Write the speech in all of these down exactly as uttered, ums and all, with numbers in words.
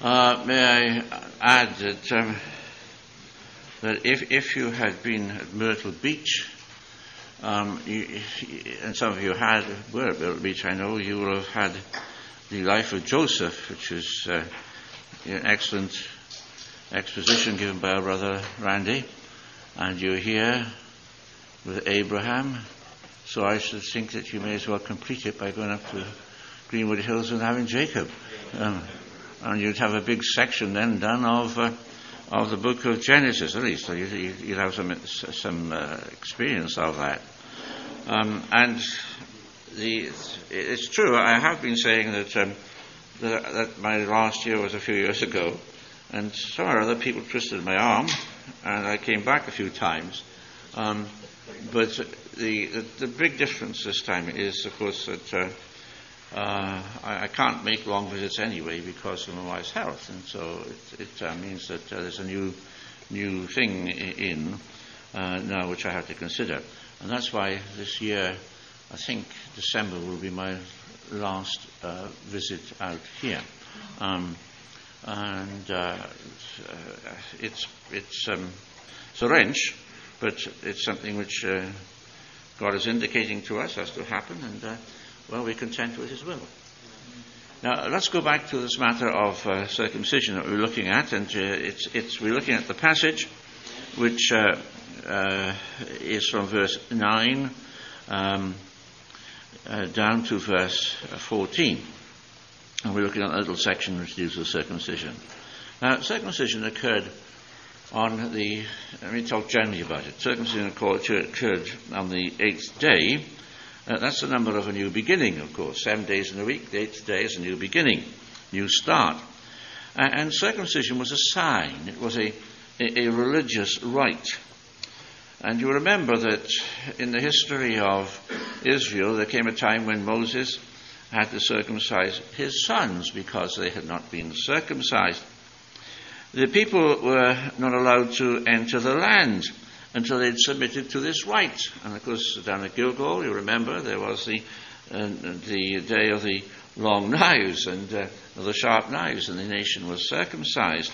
Uh, may I add that, um, that if, if you had been at Myrtle Beach, um, you, and some of you had, were at Myrtle Beach, I know, you will have had the life of Joseph, which is uh, an excellent exposition given by our brother Randy. And you're here with Abraham, so I should think that you may as well complete it by going up to Greenwood Hills and having Jacob. Um, and you'd have a big section then done of uh, of the book of Genesis, at least. So you, you, you'd have some some uh, experience of that. Um, and the it's true, I have been saying that, um, that that my last year was a few years ago, and some or other people twisted my arm, and I came back a few times. Um, but the, the the big difference this time is, of course, that uh, uh, I, I can't make long visits anyway because of my wife's health, and so it, it uh, means that uh, there's a new new thing in uh, now which I have to consider, and that's why this year, I think December will be my last uh, visit out here. Um, and uh, it's it's um, it's a wrench, but it's something which uh, God is indicating to us has to happen, and uh, well, we're content with His will. Now, let's go back to this matter of uh, circumcision that we're looking at, and uh, it's it's we're looking at the passage which uh, uh, is from verse nine um, uh, down to verse fourteen. And we're looking at a little section which deals with circumcision. Now, circumcision occurred on the, let me talk generally about it. Circumcision occurred on the eighth day. Uh, that's the number of a new beginning, of course. Seven days in a week, the eighth day is a new beginning, new start. Uh, and circumcision was a sign. It was a, a, a religious rite. And you remember that in the history of Israel, there came a time when Moses had to circumcise his sons because they had not been circumcised. The people were not allowed to enter the land until they'd submitted to this rite. And of course, down at Gilgal, you remember, there was the uh, the day of the long knives and uh, the sharp knives, and the nation was circumcised.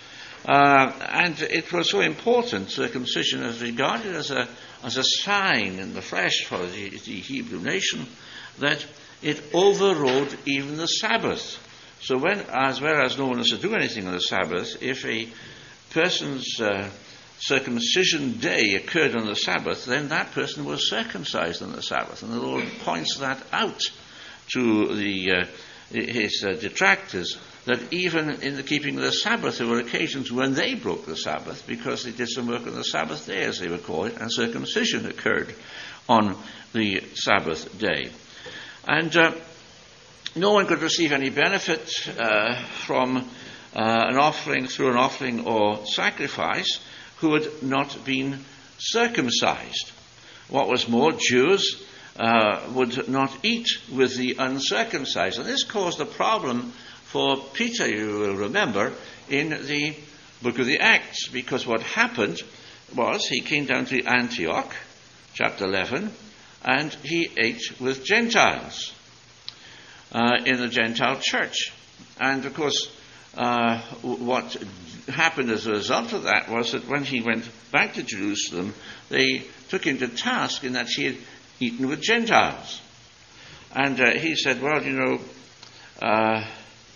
Uh, and it was so important, circumcision was regarded as a as a sign in the flesh for the, the Hebrew nation, that it overrode even the Sabbath. So when, as well as no one is to do anything on the Sabbath, if a person's uh, circumcision day occurred on the Sabbath, then that person was circumcised on the Sabbath. And the Lord points that out to the uh, his uh, detractors, that even in the keeping of the Sabbath, there were occasions when they broke the Sabbath because they did some work on the Sabbath day, as they would call it, and circumcision occurred on the Sabbath day. And uh, no one could receive any benefit uh, from uh, an offering, through an offering or sacrifice, who had not been circumcised. What was more, Jews uh, would not eat with the uncircumcised. And this caused a problem for Peter, you will remember, in the book of the Acts, because what happened was he came down to Antioch, chapter eleven, and he ate with Gentiles uh, in the Gentile church. And of course, uh, what happened as a result of that was that when he went back to Jerusalem, they took him to task in that he had eaten with Gentiles. And uh, he said, well, you know, uh,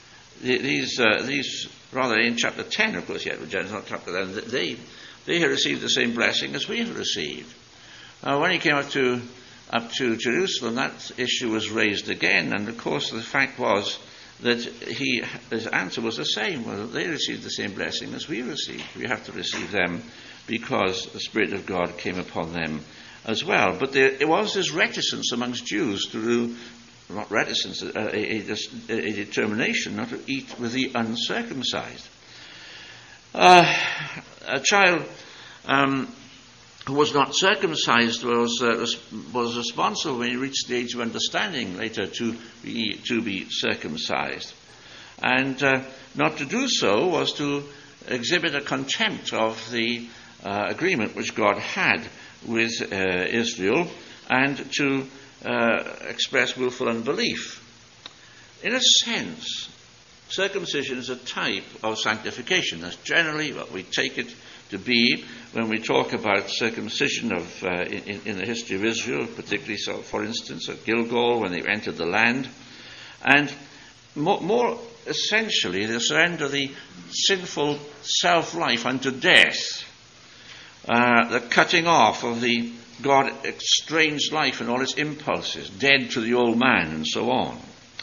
these, uh, these, rather in chapter ten, of course, he had with Gentiles, not chapter eleven, they, they had received the same blessing as we have received. Uh, when he came up to up to Jerusalem, that issue was raised again, and of course the fact was that he, his answer was the same. Well, they received the same blessing as we received. We have to receive them because the Spirit of God came upon them as well. But there, there was this reticence amongst Jews to do, not reticence, a, a, a, a determination not to eat with the uncircumcised. Uh, a child um, who was not circumcised was uh, was responsible when he reached the age of understanding later to be to be circumcised, and uh, not to do so was to exhibit a contempt of the uh, agreement which God had with uh, Israel, and to uh, express willful unbelief. In a sense, circumcision is a type of sanctification. That's generally what we take it to be when we talk about circumcision of uh, in, in the history of Israel, particularly, so, for instance, at Gilgal when they entered the land. And more, more essentially, the surrender of the sinful self-life unto death, uh, the cutting off of the God-estranged life and all its impulses, dead to the old man and so on.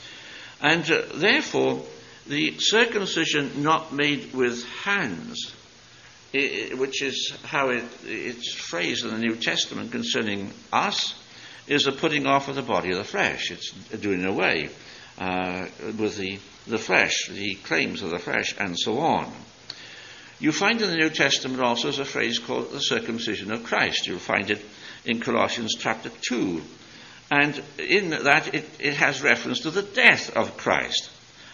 And uh, therefore, the circumcision not made with hands, I, which is how it, it's phrased in the New Testament concerning us, is the putting off of the body of the flesh. It's doing away uh, with the, the flesh, the claims of the flesh, and so on. You find in the New Testament also as a phrase called the circumcision of Christ. You'll find it in Colossians chapter two. And in that it, it has reference to the death of Christ.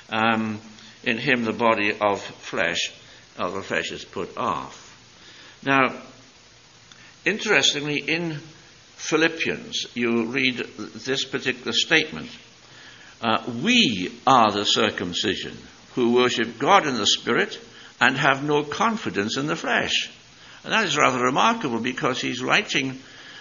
Um, in him the body of flesh, of the flesh is put off. Now, interestingly, in Philippians, you read this particular statement. Uh, we are the circumcision who worship God in the Spirit and have no confidence in the flesh. And that is rather remarkable because he's writing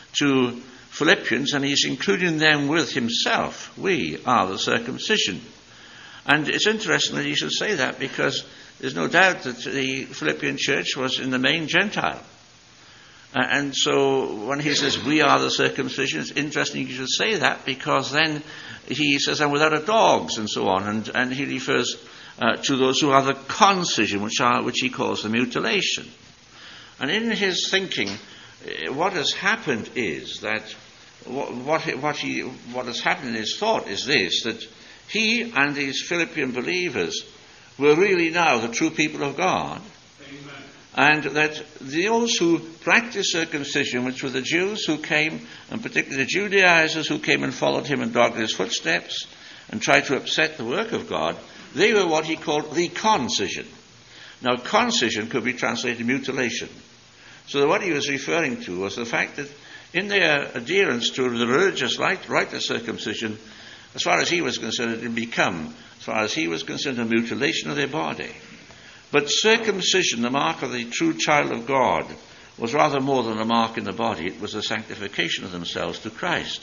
to Philippians and he's including them with himself. We are the circumcision. And it's interesting that he should say that because there's no doubt that the Philippian church was in the main Gentile. Uh, and so when he says we are the circumcision, it's interesting you should say that because then he says, and without a dogs and so on. And, and he refers uh, to those who are the concision, which are which he calls the mutilation. And in his thinking, uh, what has happened is that what, what, what, he, what has happened in his thought is this, that he and these Philippian believers were really now the true people of God. Amen. And that those who practiced circumcision, which were the Jews who came, and particularly the Judaizers who came and followed him and dogged his footsteps and tried to upset the work of God, they were what he called the concision. Now, concision could be translated mutilation. So what he was referring to was the fact that in their adherence to the religious rite, rite of circumcision, as far as he was concerned, it had become, as far as he was concerned, a mutilation of their body. But circumcision, the mark of the true child of God, was rather more than a mark in the body. It was a sanctification of themselves to Christ.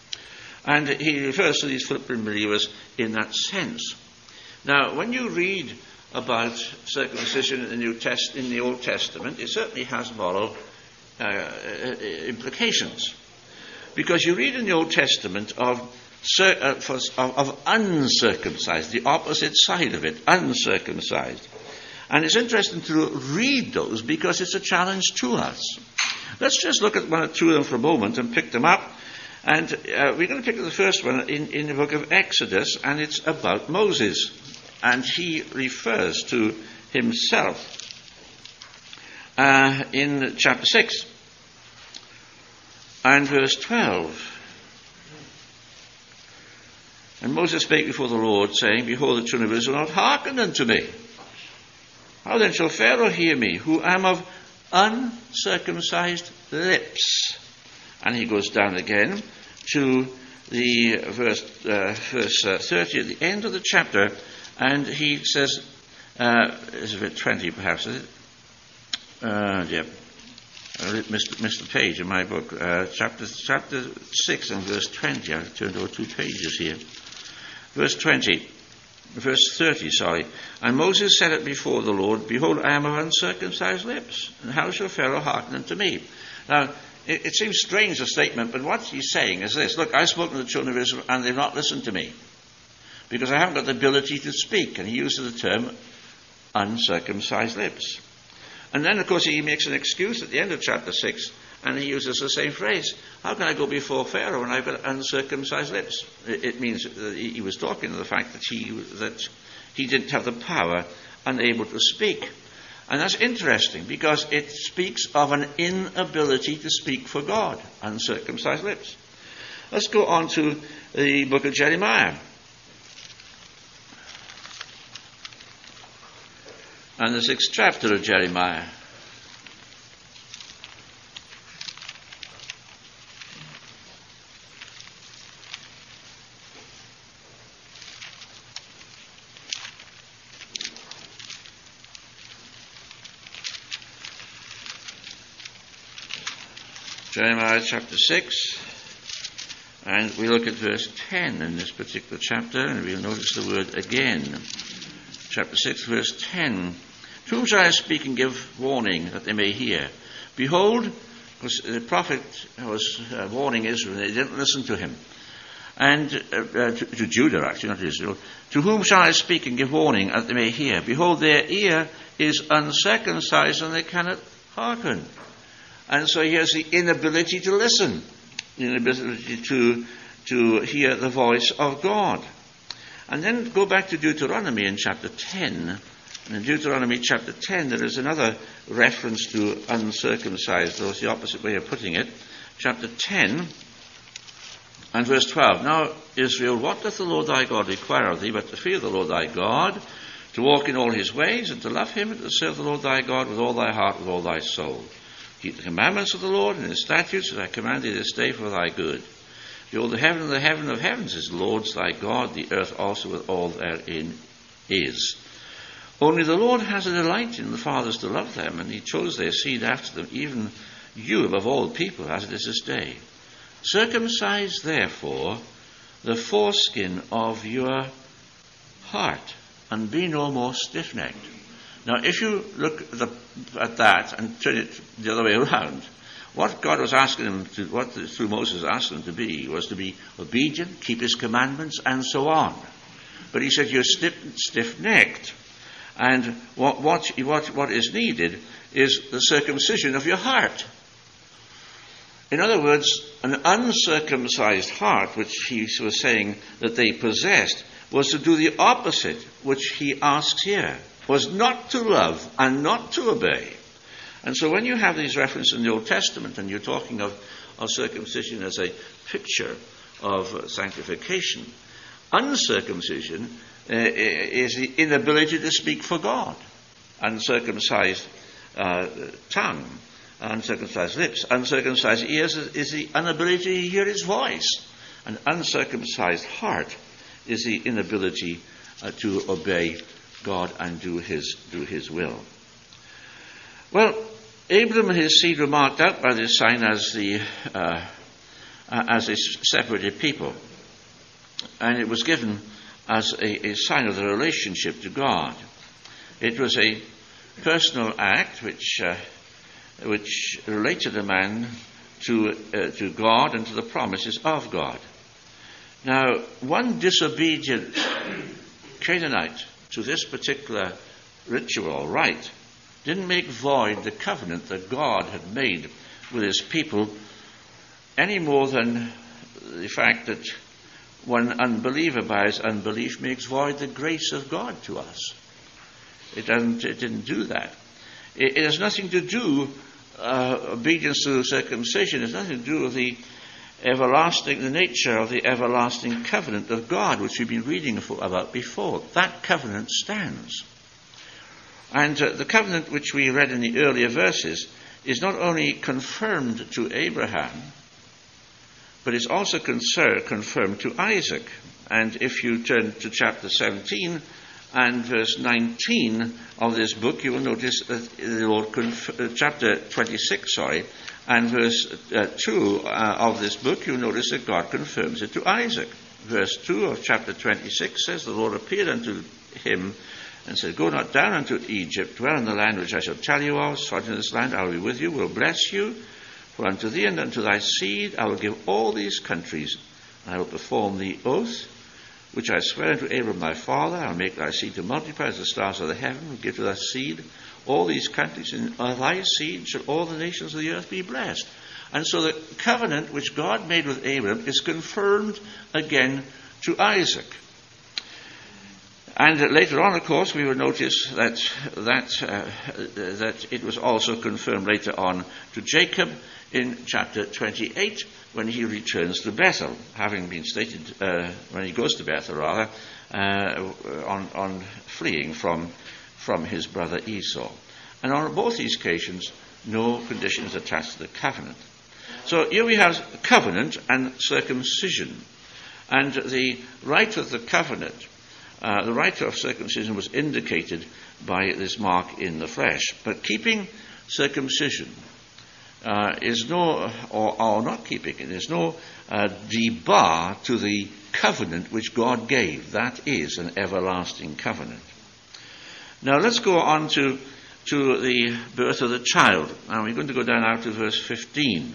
And he refers to these Philippian believers in that sense. Now, when you read about circumcision in the New Test, in the Old Testament, it certainly has moral uh, implications. Because you read in the Old Testament of Cir- uh, for, of, of uncircumcised, the opposite side of it, uncircumcised. And it's interesting to read those because it's a challenge to us. Let's just look at one or two of them for a moment and pick them up. And uh, we're going to pick up the first one in, in the book of Exodus, and it's about Moses. And he refers to himself uh, in chapter six and verse twelve. And Moses spake before the Lord, saying, Behold, the children of Israel have hearkened unto me. How then shall Pharaoh hear me, who am of uncircumcised lips? And he goes down again to the verse, uh, verse uh, thirty at the end of the chapter, and he says, uh, is it twenty perhaps, is it? Uh, yeah. I missed, missed the page in my book. Uh, chapter, chapter six and verse twenty. I've turned over two pages here. Verse twenty, verse thirty, sorry. And Moses said it before the Lord, Behold, I am of uncircumcised lips, and how shall Pharaoh hearken unto me? Now, it, it seems strange, a statement, but what he's saying is this. Look, I've spoken to the children of Israel, and they've not listened to me, because I haven't got the ability to speak. And he uses the term uncircumcised lips. And then, of course, he makes an excuse at the end of chapter six, and he uses the same phrase. How can I go before Pharaoh when I've got uncircumcised lips? It, it means that he was talking to the fact that he that he didn't have the power, unable to speak. And that's interesting because it speaks of an inability to speak for God, uncircumcised lips. Let's go on to the book of Jeremiah. And the sixth chapter of Jeremiah. Jeremiah chapter six, and we look at verse ten in this particular chapter, and we'll notice the word again. Chapter six, verse ten. To whom shall I speak and give warning that they may hear? Behold, because the prophet was uh, warning Israel, they didn't listen to him. And uh, uh, to, to Judah, actually, not Israel. To whom shall I speak and give warning that they may hear? Behold, their ear is uncircumcised, and they cannot hearken. And so here's the inability to listen, the inability to, to hear the voice of God. And then go back to Deuteronomy in chapter ten. And in Deuteronomy chapter ten, there is another reference to uncircumcised, though it's the opposite way of putting it. Chapter ten and verse twelve. Now, Israel, what doth the Lord thy God require of thee, but to fear the Lord thy God, to walk in all his ways, and to love him, and to serve the Lord thy God with all thy heart, with all thy soul. Keep the commandments of the Lord and his statutes, that I command thee this day for thy good. Behold, the heaven and the heaven of heavens is the Lord's thy God, the earth also with all therein is. Only the Lord has a delight in the fathers to love them, and he chose their seed after them, even you above all people, as it is this day. Circumcise, therefore, the foreskin of your heart, and be no more stiff-necked. Now, if you look at, the, at that and turn it the other way around, what God was asking him to, what through Moses asked him to be, was to be obedient, keep his commandments, and so on. But he said, you're stiff, stiff-necked. And what, what, what, what is needed is the circumcision of your heart. In other words, an uncircumcised heart, which he was saying that they possessed, was to do the opposite, which he asks here, was not to love and not to obey. And so when you have these references in the Old Testament, and you're talking of, of circumcision as a picture of uh, sanctification, uncircumcision uh, is the inability to speak for God. Uncircumcised uh, tongue, uncircumcised lips, uncircumcised ears is the inability to hear his voice. An uncircumcised heart is the inability uh, to obey God and do his do his will. Well, Abram and his seed were marked out by this sign as the uh, as a separated people, and it was given as a, a sign of the relationship to God. It was a personal act which uh, which related a man to uh, to God and to the promises of God. Now, one disobedient Canaanite to this particular ritual rite didn't make void the covenant that God had made with his people, any more than the fact that one unbeliever by his unbelief makes void the grace of God to us. It doesn't. It didn't do that. It, it has nothing to do, uh, obedience to circumcision has nothing to do with the everlasting, the nature of the everlasting covenant of God, which we've been reading for, about before. That covenant stands. And uh, the covenant which we read in the earlier verses is not only confirmed to Abraham, but it's also conser- confirmed to Isaac. And if you turn to chapter seventeen and verse nineteen of this book, you will notice that the Lord conf- uh, chapter twenty-six, sorry, and verse uh, two uh, of this book, you'll notice that God confirms it to Isaac. Verse two of chapter twenty-six says, the Lord appeared unto him and said, go not down unto Egypt, dwell in the land which I shall tell you of, sojourn in this land, I will be with you, will bless you, for unto thee and unto thy seed I will give all these countries, and I will perform the oath which I swear unto Abram thy father. I will make thy seed to multiply as the stars of the heaven, will give to thy seed all these countries, and of thy seed shall all the nations of the earth be blessed. And so the covenant which God made with Abram is confirmed again to Isaac. And later on, of course, we will notice that that uh, that it was also confirmed later on to Jacob in chapter twenty-eight, when he returns to Bethel, having been stated uh, when he goes to Bethel, rather, uh, on on fleeing from from his brother Esau. And on both these occasions, no conditions attached to the covenant. So here we have covenant and circumcision, and the rite of the covenant. Uh, the rite of circumcision was indicated by this mark in the flesh. But keeping circumcision uh, is no, or, or not keeping it, is no uh, debar to the covenant which God gave. That is an everlasting covenant. Now let's go on to, to the birth of the child. Now we're going to go down now to verse fifteen.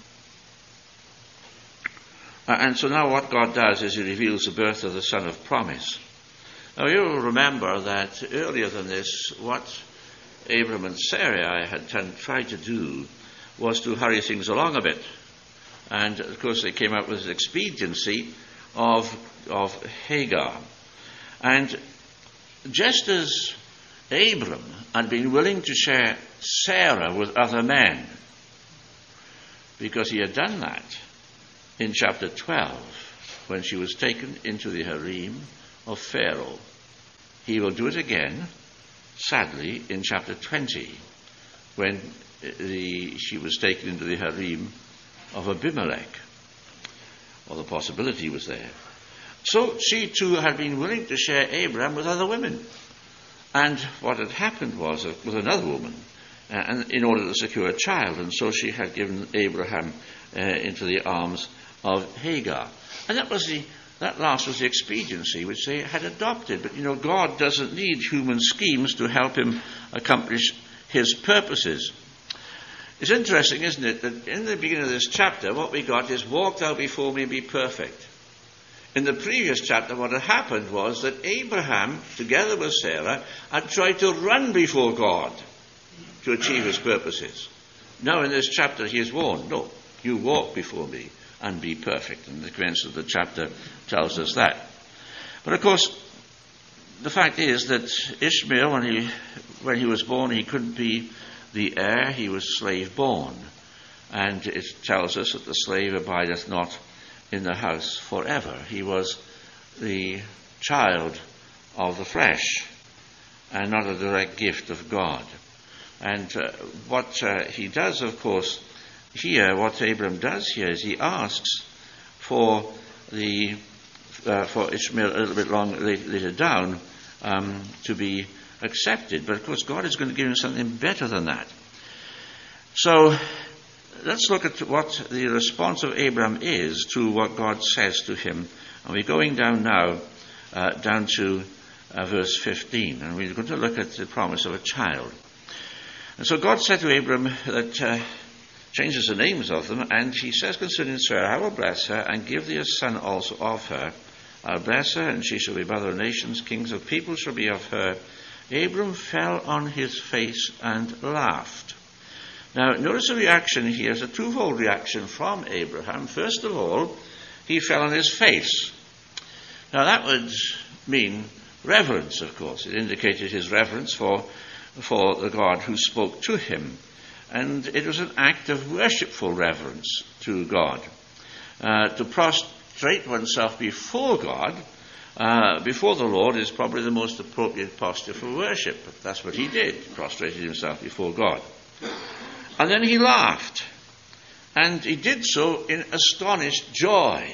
Uh, and so now what God does is he reveals the birth of the son of promise. Now you'll remember that earlier than this, what Abram and Sarai had t- tried to do was to hurry things along a bit. And of course they came up with the expediency of, of Hagar. And just as Abram had been willing to share Sarah with other men, because he had done that in chapter twelve, when she was taken into the harem of Pharaoh. He will do it again, sadly, in chapter twenty, when the, she was taken into the harem of Abimelech, or the possibility was there. So she too had been willing to share Abraham with other women. And what had happened was, uh, with another woman, uh, and in order to secure a child, and so she had given Abraham uh, into the arms of Hagar. And that was the That last was the expediency which they had adopted. But, you know, God doesn't need human schemes to help him accomplish his purposes. It's interesting, isn't it, that in the beginning of this chapter, what we got is, walk thou before me and be perfect. In the previous chapter, what had happened was that Abraham, together with Sarah, had tried to run before God to achieve his purposes. Now in this chapter, he is warned, no, you walk before me and be perfect. And the commencement of the chapter tells us that. But of course, the fact is that Ishmael, when he, when he was born, he couldn't be the heir, he was slave born. And it tells us that the slave abideth not in the house forever. He was the child of the flesh and not a direct gift of God. And uh, what uh, he does, of course, here, what Abram does here is he asks for the uh, for Ishmael a little bit long later down um, to be accepted. But of course, God is going to give him something better than that. So let's look at what the response of Abram is to what God says to him. And we're going down now, uh, down to uh, verse fifteen, and we're going to look at the promise of a child. And so God said to Abram that, uh, changes the names of them, and he says concerning Sarah, I will bless her and give thee a son also of her. I'll bless her, and she shall be mother of nations, kings of people shall be of her. Abram fell on his face and laughed. Now, notice the reaction here is a twofold reaction from Abraham. First of all, he fell on his face. Now, that would mean reverence, of course. It indicated his reverence for, for the God who spoke to him. And it was an act of worshipful reverence to God. Uh, to prostrate oneself before God, uh, before the Lord, is probably the most appropriate posture for worship. That's what he did, prostrated himself before God. And then he laughed. And he did so in astonished joy.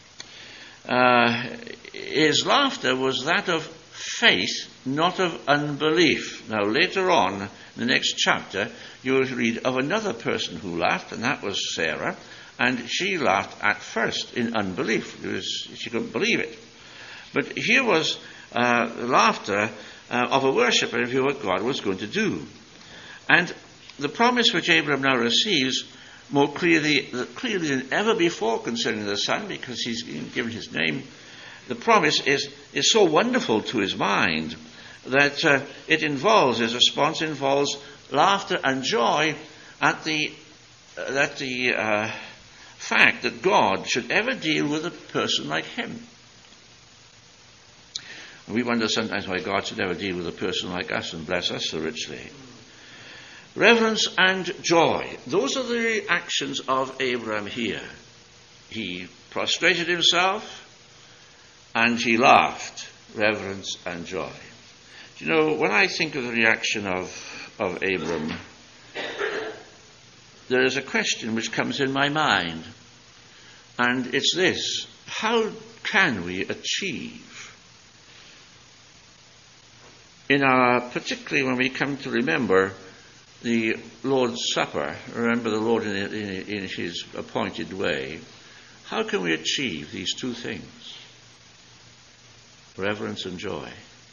Uh, his laughter was that of faith, not of unbelief. Now, later on, in the next chapter, you will read of another person who laughed, and that was Sarah. And she laughed at first in unbelief. It was, she couldn't believe it. But here was uh, laughter uh, of a worshipper of what God was going to do. And the promise which Abraham now receives more clearly, clearly than ever before concerning the son, because he's given his name, the promise is, is so wonderful to his mind that uh, it involves, his response involves laughter and joy at the, uh, at the uh, fact that God should ever deal with a person like him. We wonder sometimes why God should ever deal with a person like us and bless us so richly. Reverence and joy. Those are the reactions of Abraham here. He prostrated himself and he laughed. Reverence and joy. Do you know, when I think of the reaction of, of Abram, there is a question which comes in my mind. And it's this: how can we achieve, in our, particularly when we come to remember the Lord's Supper, remember the Lord in, in, in his appointed way, how can we achieve these two things? Reverence and joy.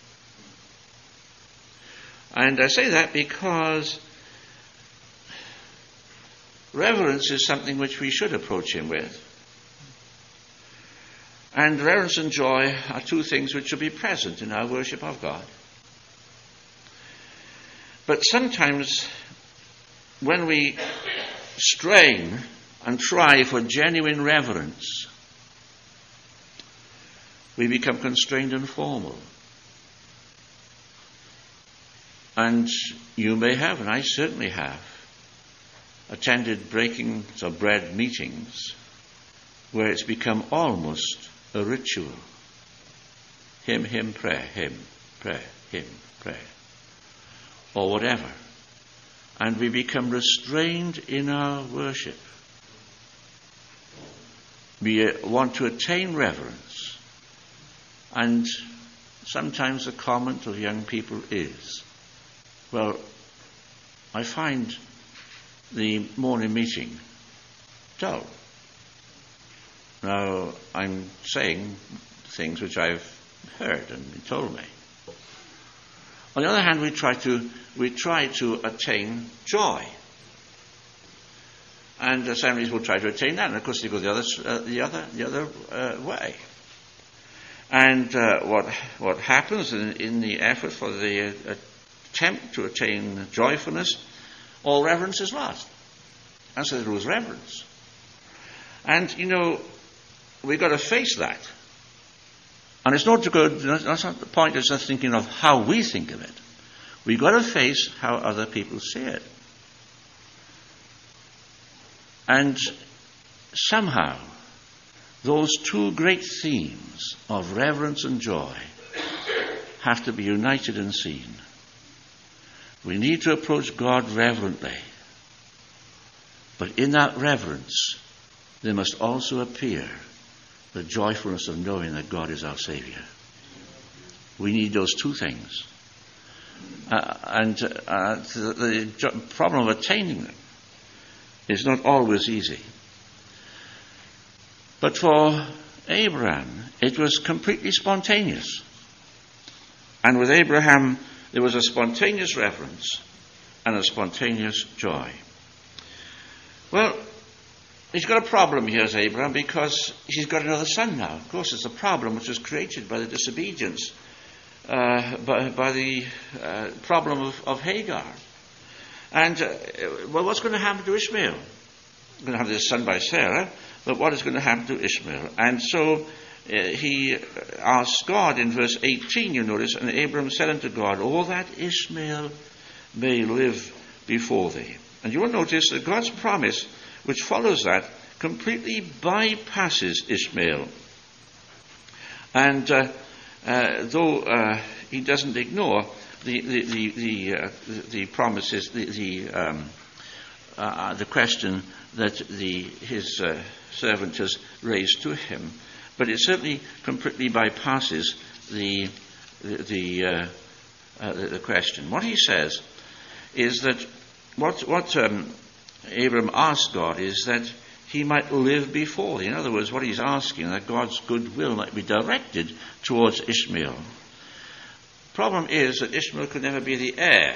And I say that because reverence is something which we should approach him with. And reverence and joy are two things which should be present in our worship of God. But sometimes when we strain and try for genuine reverence, we become constrained and formal. And you may have, and I certainly have, attended breakings of bread meetings where it's become almost a ritual. Hymn, hymn, prayer, hymn, prayer, hymn, prayer. Or whatever. And we become restrained in our worship. We want to attain reverence. And sometimes the comment of young people is, well, I find the morning meeting dull. Now, I'm saying things which I've heard and been told me. On the other hand, we try to we try to attain joy, and the assemblies will try to attain that. And of course, they go the other uh, the other the other uh, way. And uh, what what happens in, in the effort for the uh, attempt to attain joyfulness, all reverence is lost, and so there was reverence. And you know, we've got to face that. And it's not to go, that's not the point, it's just thinking of how we think of it. We've got to face how other people see it. And somehow, those two great themes of reverence and joy have to be united and seen. We need to approach God reverently. But in that reverence, there must also appear the joyfulness of knowing that God is our Savior. We need those two things. Uh, and uh, the, the problem of attaining them is not always easy. But for Abraham, it was completely spontaneous. And with Abraham, there was a spontaneous reverence and a spontaneous joy. Well, he's got a problem here, as Abraham, because he's got another son now. Of course, it's a problem which was created by the disobedience, uh, by, by the uh, problem of, of Hagar. And, uh, well, what's going to happen to Ishmael? We're going to have this son by Sarah, but what is going to happen to Ishmael? And so uh, he asked God in verse eighteen, you notice, and Abraham said unto God, "Oh, that Ishmael may live before thee." And you will notice that God's promise, which follows that, completely bypasses Ishmael. And uh, uh, though uh, he doesn't ignore the the the the, uh, the, the promises, the the, um, uh, the question that the his uh, servant has raised to him, but it certainly completely bypasses the the the, uh, uh, the, the question. What he says is that what what. Um, Abram asked God is that he might live before. In other words, what he's asking, that God's goodwill might be directed towards Ishmael. Problem is that Ishmael could never be the heir.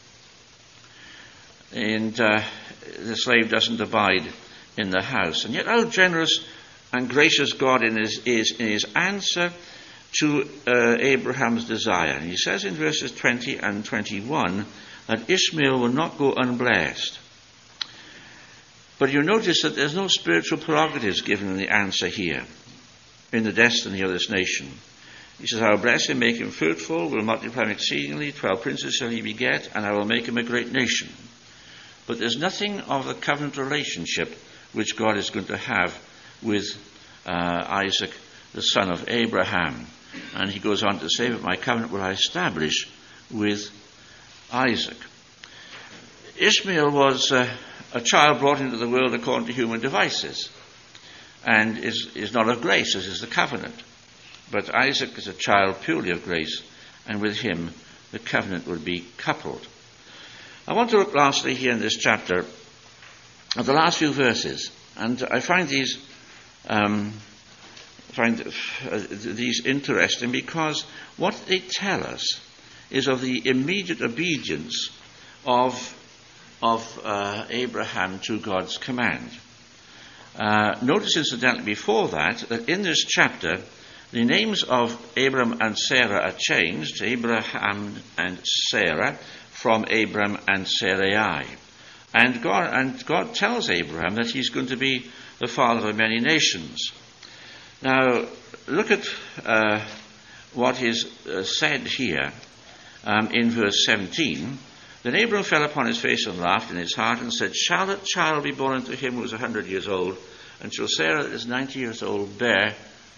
And uh, the slave doesn't abide in the house. And yet how generous and gracious God in his, is in his answer to uh, Abraham's desire. And he says in verses twenty and twenty-one that Ishmael will not go unblessed. But you notice that there's no spiritual prerogatives given in the answer here, in the destiny of this nation. He says, "I will bless him, make him fruitful, will multiply him exceedingly, twelve princes shall he beget, and I will make him a great nation." But there's nothing of the covenant relationship which God is going to have with uh, Isaac, the son of Abraham. And he goes on to say, "But my covenant will I establish with Isaac." Ishmael was Uh, a child brought into the world according to human devices, and is, is not of grace, as is the covenant. But Isaac is a child purely of grace, and with him the covenant would be coupled. I want to look lastly here in this chapter at the last few verses, and I find these um, find uh, these interesting because what they tell us is of the immediate obedience of of uh, Abraham to God's command. Uh, notice incidentally before that that in this chapter the names of Abram and Sarah are changed, Abraham and Sarah, from Abram and Sarai. And God, and God tells Abraham that he's going to be the father of many nations. Now, look at uh, what is uh, said here um, in verse seventeen. Then Abram fell upon his face and laughed in his heart and said, Shall a child be born unto him who is a hundred years old? And shall Sarah that is ninety years old bear?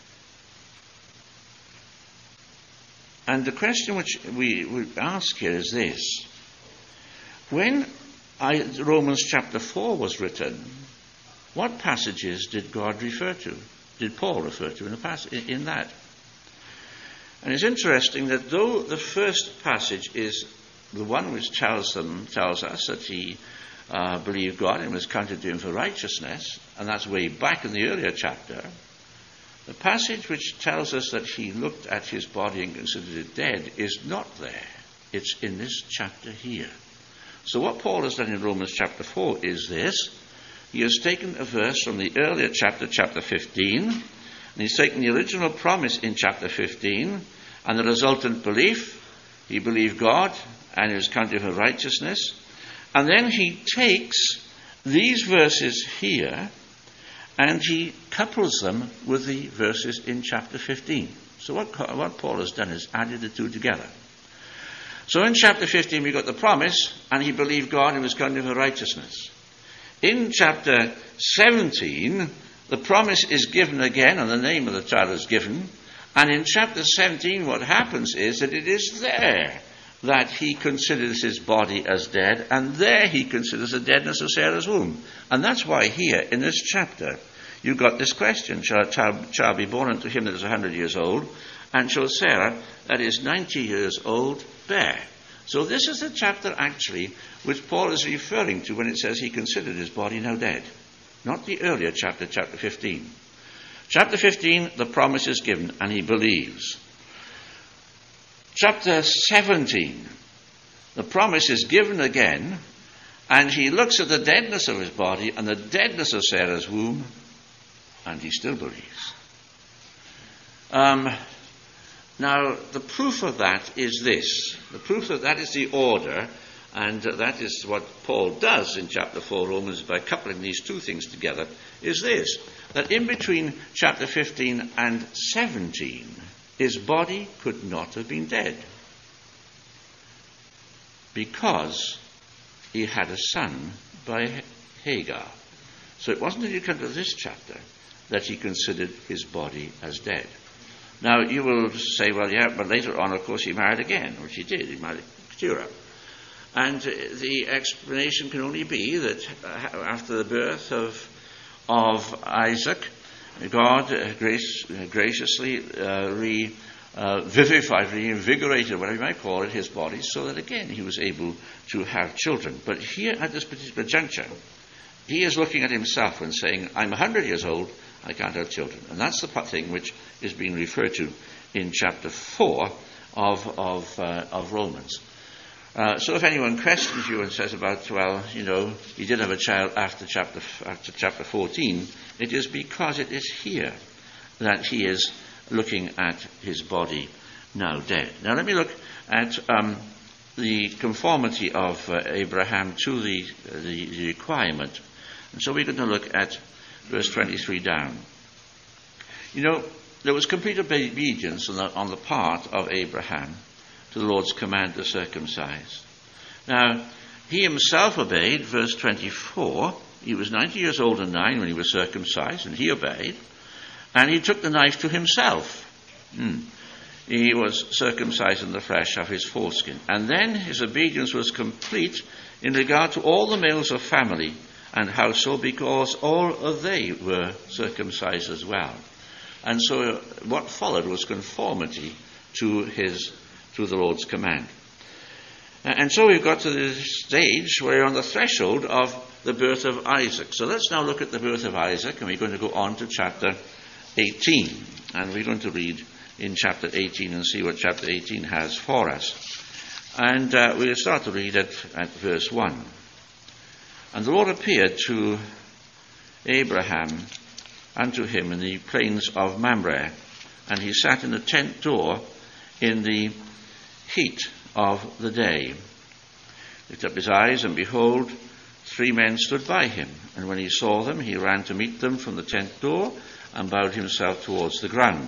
And the question which we would ask here is this. When I, Romans chapter four was written, what passages did God refer to? Did Paul refer to in, the pas- in that? And it's interesting that though the first passage is the one which tells them tells us that he uh, believed God and was counted to him for righteousness, and that's way back in the earlier chapter, the passage which tells us that he looked at his body and considered it dead is not there. It's in this chapter here. So what Paul has done in Romans chapter four is this. He has taken a verse from the earlier chapter, chapter fifteen, and he's taken the original promise in chapter fifteen, and the resultant belief. He believed God, and it was counted for righteousness. And then he takes these verses here, and he couples them with the verses in chapter fifteen. So what, what Paul has done is added the two together. So in chapter fifteen we got the promise, and he believed God and was counted for righteousness. In chapter seventeen, the promise is given again, and the name of the child is given. And in chapter seventeen, what happens is that it is there that he considers his body as dead, and there he considers the deadness of Sarah's womb. And that's why here in this chapter you've got this question, shall a child, child be born unto him that is a hundred years old, and shall Sarah, that is ninety years old, bear? So this is the chapter actually which Paul is referring to when it says he considered his body now dead. Not the earlier chapter, chapter fifteen. Chapter fifteen, the promise is given, and he believes. Chapter seventeen, the promise is given again, and he looks at the deadness of his body and the deadness of Sarah's womb, and he still believes. Um, now, the proof of that is this. The proof that that is the order, and uh, that is what Paul does in chapter four Romans by coupling these two things together, is this. That in between chapter fifteen and seventeen, his body could not have been dead, because he had a son by Hagar. So it wasn't until you come to this chapter that he considered his body as dead. Now you will say, well, yeah, but later on, of course, he married again, which he did. He married Keturah. And the explanation can only be that after the birth of, of Isaac, God uh, grace, uh, graciously uh, re, uh, vivified, reinvigorated, whatever you might call it, his body, so that again he was able to have children. But here at this particular juncture, he is looking at himself and saying, I'm a hundred years old, I can't have children. And that's the thing which is being referred to in chapter four of, of, uh, of Romans. Uh, so if anyone questions you and says about, well, you know, he did have a child after chapter after chapter fourteen, it is because it is here that he is looking at his body now dead. Now let me look at um, the conformity of uh, Abraham to the, uh, the the requirement. And so we're going to look at verse twenty-three down. You know, there was complete obedience on the, on the part of Abraham to the Lord's command to circumcise. Now, he himself obeyed, verse twenty-four. He was ninety years old and nine when he was circumcised, and he obeyed. And he took the knife to himself. Hmm. He was circumcised in the flesh of his foreskin. And then his obedience was complete in regard to all the males of family and household, because all of they were circumcised as well. And so what followed was conformity to his to the Lord's command. And so we've got to the stage where we're on the threshold of the birth of Isaac. So let's now look at the birth of Isaac, and we're going to go on to chapter eighteen. And we're going to read in chapter eighteen and see what chapter eighteen has for us. And uh, we'll start to read at, at verse one. And the Lord appeared to Abraham unto him in the plains of Mamre, and he sat in the tent door in the heat of the day. Lifted up his eyes, and behold, three men stood by him. And when he saw them, he ran to meet them from the tent door, and bowed himself towards the ground.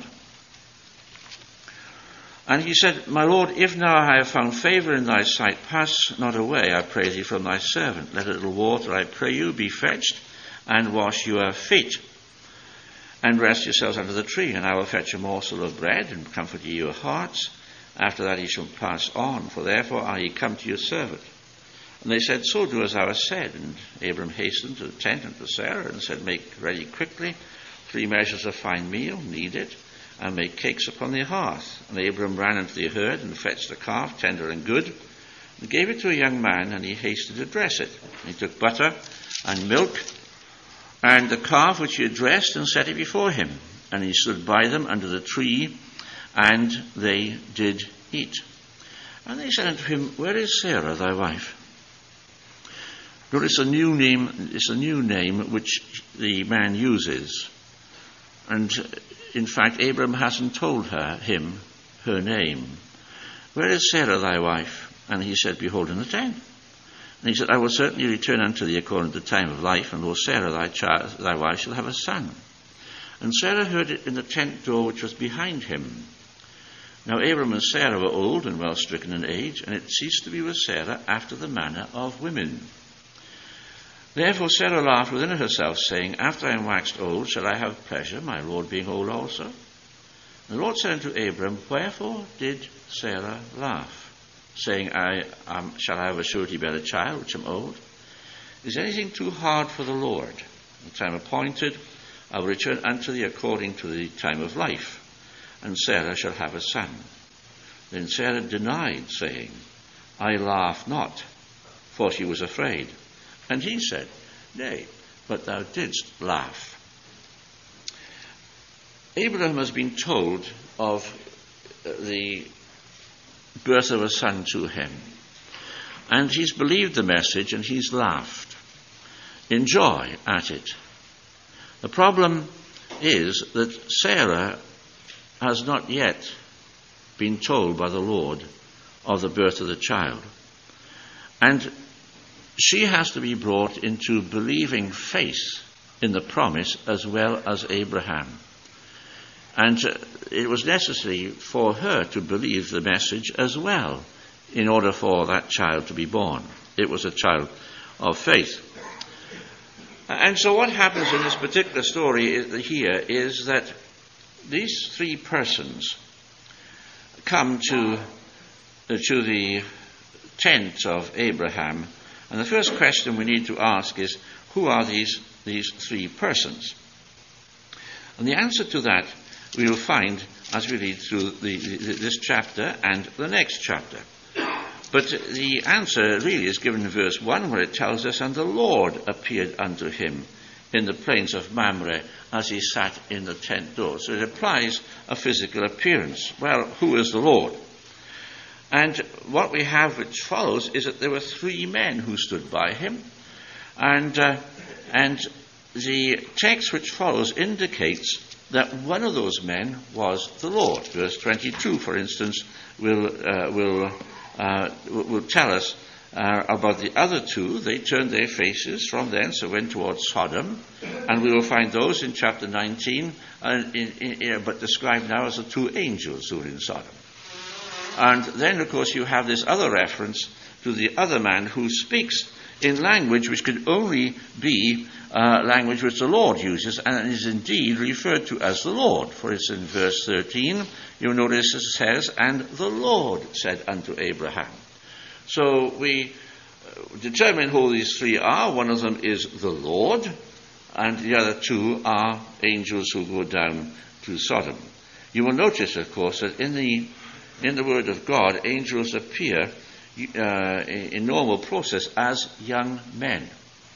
And he said, My Lord, if now I have found favour in thy sight, pass not away, I pray thee, from thy servant. Let a little water, I pray you, be fetched, and wash your feet, and rest yourselves under the tree, and I will fetch a morsel of bread, and comfort ye your hearts. After that he shall pass on, for therefore are ye come to your servant. And they said, So do as thou hast said. And Abram hastened to the tent and to Sarah, and said, Make ready quickly three measures of fine meal, knead it, and make cakes upon the hearth. And Abram ran into the herd, and fetched a calf, tender and good, and gave it to a young man, and he hasted to dress it. And he took butter and milk, and the calf which he had dressed, and set it before him. And he stood by them under the tree, and they did eat. And they said unto him, Where is Sarah thy wife? Notice a new name, it's a new name which the man uses. And in fact, Abram hasn't told her, him, her name. Where is Sarah thy wife? And he said, Behold, in the tent. And he said, I will certainly return unto thee according to the time of life, and lo, Sarah thy child, thy wife shall have a son. And Sarah heard it in the tent door which was behind him. Now Abram and Sarah were old and well stricken in age, and it ceased to be with Sarah after the manner of women. Therefore Sarah laughed within herself, saying, After I am waxed old, shall I have pleasure, my Lord being old also? And the Lord said unto Abram, Wherefore did Sarah laugh, saying, I um, shall I have a surety bear a child, which am old? Is anything too hard for the Lord? The time appointed, I will return unto thee according to the time of life, and Sarah shall have a son. Then Sarah denied, saying, I laugh not, for she was afraid. And he said, Nay, but thou didst laugh. Abraham has been told of the birth of a son to him, and he's believed the message, and he's laughed in joy at it. The problem is that Sarah has not yet been told by the Lord of the birth of the child. And she has to be brought into believing faith in the promise as well as Abraham. And it was necessary for her to believe the message as well in order for that child to be born. It was a child of faith. And so what happens in this particular story here is that these three persons come to, uh, to the tent of Abraham, and the first question we need to ask is, who are these, these three persons? And the answer to that we will find as we read through the, the, this chapter and the next chapter. But the answer really is given in verse one, where it tells us, And the Lord appeared unto him in the plains of Mamre as he sat in the tent door. So it implies a physical appearance. Well, who is the Lord? And what we have which follows is that there were three men who stood by him. And, uh, and the text which follows indicates that one of those men was the Lord. Verse twenty-two, for instance, will, uh, will, uh, will tell us Uh, about the other two. They turned their faces from thence and went towards Sodom, and we will find those in chapter nineteen, uh, in, in, in, but described now as the two angels who were in Sodom. And then, of course, you have this other reference to the other man who speaks in language which could only be uh, language which the Lord uses, and is indeed referred to as the Lord. For it's in verse thirteen, you'll notice it says, And the Lord said unto Abraham. So we determine who these three are. One of them is the Lord, and the other two are angels who go down to Sodom. You will notice, of course, that in the in the Word of God, angels appear uh, in normal process as young men.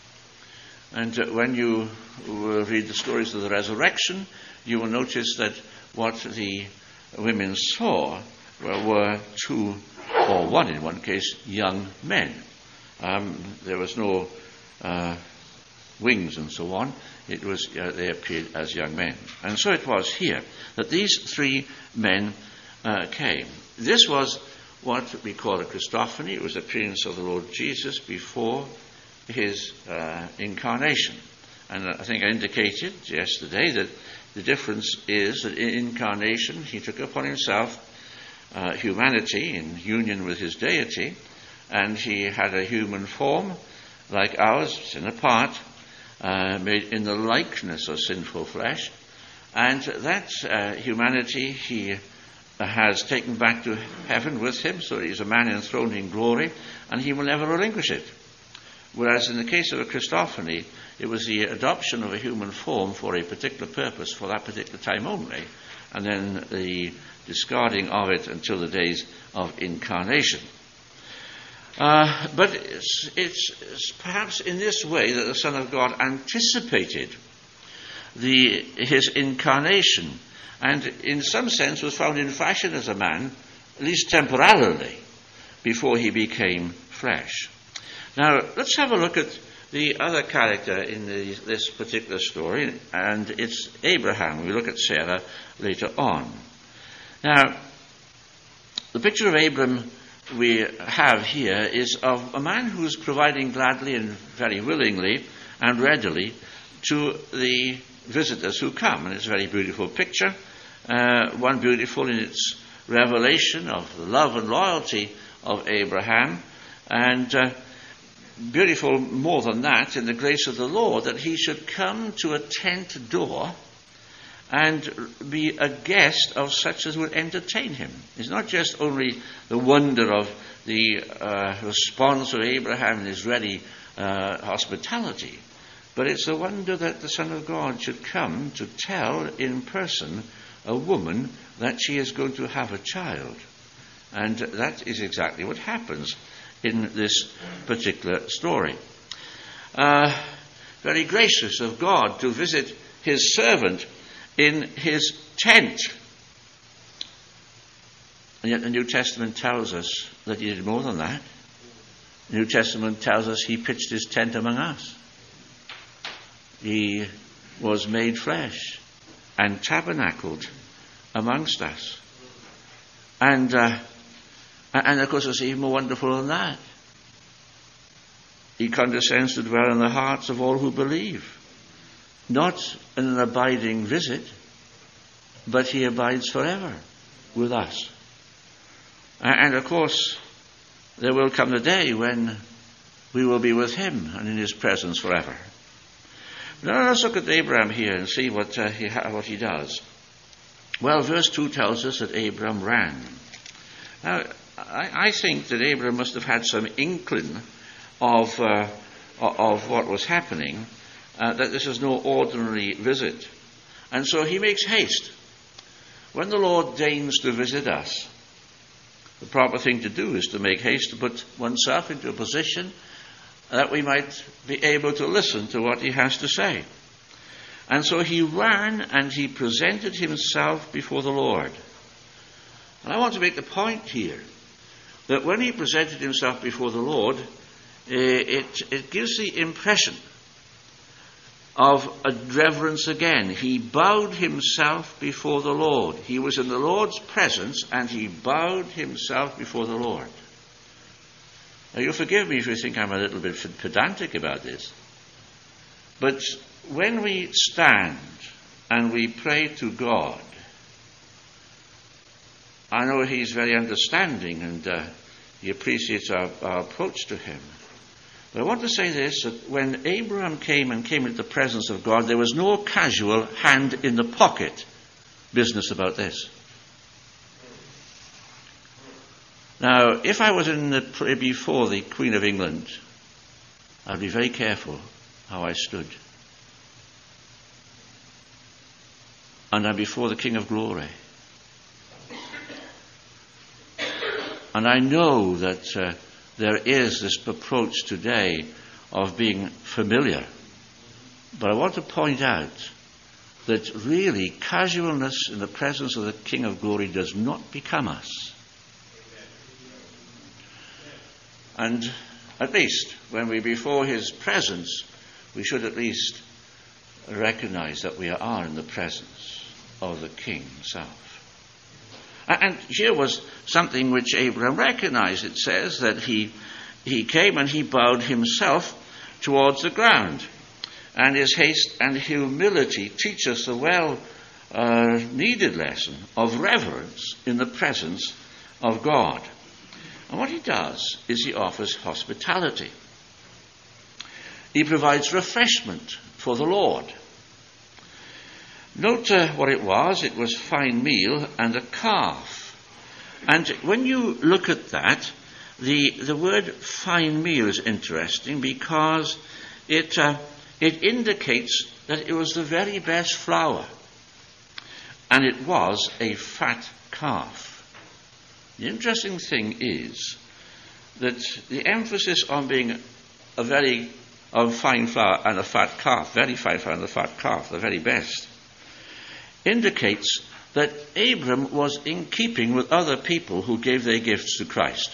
And uh, when you uh, read the stories of the resurrection, you will notice that what the women saw were, were two, or one in one case, young men. Um, there was no uh, wings and so on. It was uh, they appeared as young men. And so it was here that these three men uh, came. This was what we call a Christophany. It was the appearance of the Lord Jesus before his uh, incarnation. And I think I indicated yesterday that the difference is that in incarnation he took upon himself uh, humanity in union with his deity, and he had a human form like ours, sin apart, uh, made in the likeness of sinful flesh, and that uh, humanity he has taken back to heaven with him, so he's a man enthroned in glory, and he will never relinquish it. Whereas in the case of a Christophany, it was the adoption of a human form for a particular purpose, for that particular time only, and then the discarding of it until the days of incarnation. Uh, but it's, it's, it's perhaps in this way that the Son of God anticipated the, his incarnation, and in some sense was found in fashion as a man, at least temporarily, before he became flesh. Now, let's have a look at the other character in the, this particular story, and it's Abraham. We look at Sarah later on. Now, the picture of Abram we have here is of a man who's providing gladly and very willingly and readily to the visitors who come. And it's a very beautiful picture, uh, one beautiful in its revelation of the love and loyalty of Abraham, and uh, beautiful more than that in the grace of the Lord, that he should come to a tent door and be a guest of such as would entertain him. It's not just only the wonder of the uh, response of Abraham and his ready uh, hospitality, but it's the wonder that the Son of God should come to tell in person a woman that she is going to have a child. And that is exactly what happens in this particular story. Uh, very gracious of God to visit his servant in his tent. And yet the New Testament tells us that he did more than that. The New Testament tells us he pitched his tent among us. He was made flesh and tabernacled amongst us. And uh, and of course it's even more wonderful than that. He condescends to dwell in the hearts of all who believe. Not in an abiding visit, but he abides forever with us. And of course, there will come the day when we will be with him and in his presence forever. Now let's look at Abraham here and see what, uh, he, what he does. Well, verse two tells us that Abraham ran. Now, I, I think that Abraham must have had some inkling of, uh, of what was happening, Uh, that this is no ordinary visit. And so he makes haste. When the Lord deigns to visit us, the proper thing to do is to make haste to put oneself into a position that we might be able to listen to what he has to say. And so he ran and he presented himself before the Lord. And I want to make the point here that when he presented himself before the Lord, it, it gives the impression of a reverence again. He bowed himself before the Lord. He was in the Lord's presence and he bowed himself before the Lord. Now, you'll forgive me if you think I'm a little bit pedantic about this, but when we stand and we pray to God, I know he's very understanding and uh, he appreciates our, our approach to him. But I want to say this, that when Abraham came and came into the presence of God, there was no casual hand in the pocket business about this. Now, if I was in the, before the Queen of England, I'd be very careful how I stood. And I'm before the King of Glory. And I know that uh, there is this approach today of being familiar. But I want to point out that really casualness in the presence of the King of Glory does not become us. And at least when we're before his presence, we should at least recognize that we are in the presence of the King himself. And here was something which Abraham recognized. It says that he, he came and he bowed himself towards the ground. And his haste and humility teach us a well uh, needed lesson of reverence in the presence of God. And what he does is he offers hospitality. He provides refreshment for the Lord. Note uh, what it was. It was fine meal and a calf. And when you look at that, the, the word fine meal is interesting because it, uh, it indicates that it was the very best flour. And it was a fat calf. The interesting thing is that the emphasis on being a very of fine flour and a fat calf, very fine flour and a fat calf, the very best, indicates that Abram was in keeping with other people who gave their gifts to Christ.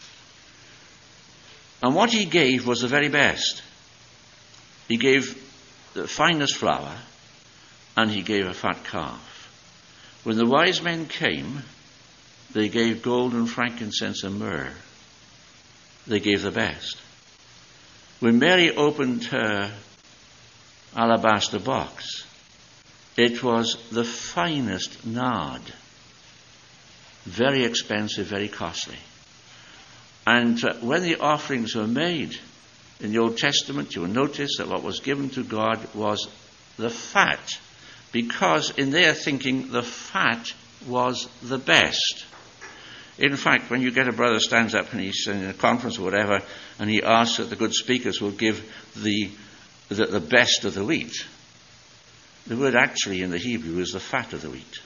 And what he gave was the very best. He gave the finest flour and he gave a fat calf. When the wise men came, they gave gold and frankincense and myrrh. They gave the best. When Mary opened her alabaster box, it was the finest nard. Very expensive, very costly. And uh, when the offerings were made in the Old Testament, you will notice that what was given to God was the fat, because in their thinking, the fat was the best. In fact, when you get a brother stands up and he's in a conference or whatever, and he asks that the good speakers will give the, the, the best of the wheat, the word actually in the Hebrew is the fat of the wheat.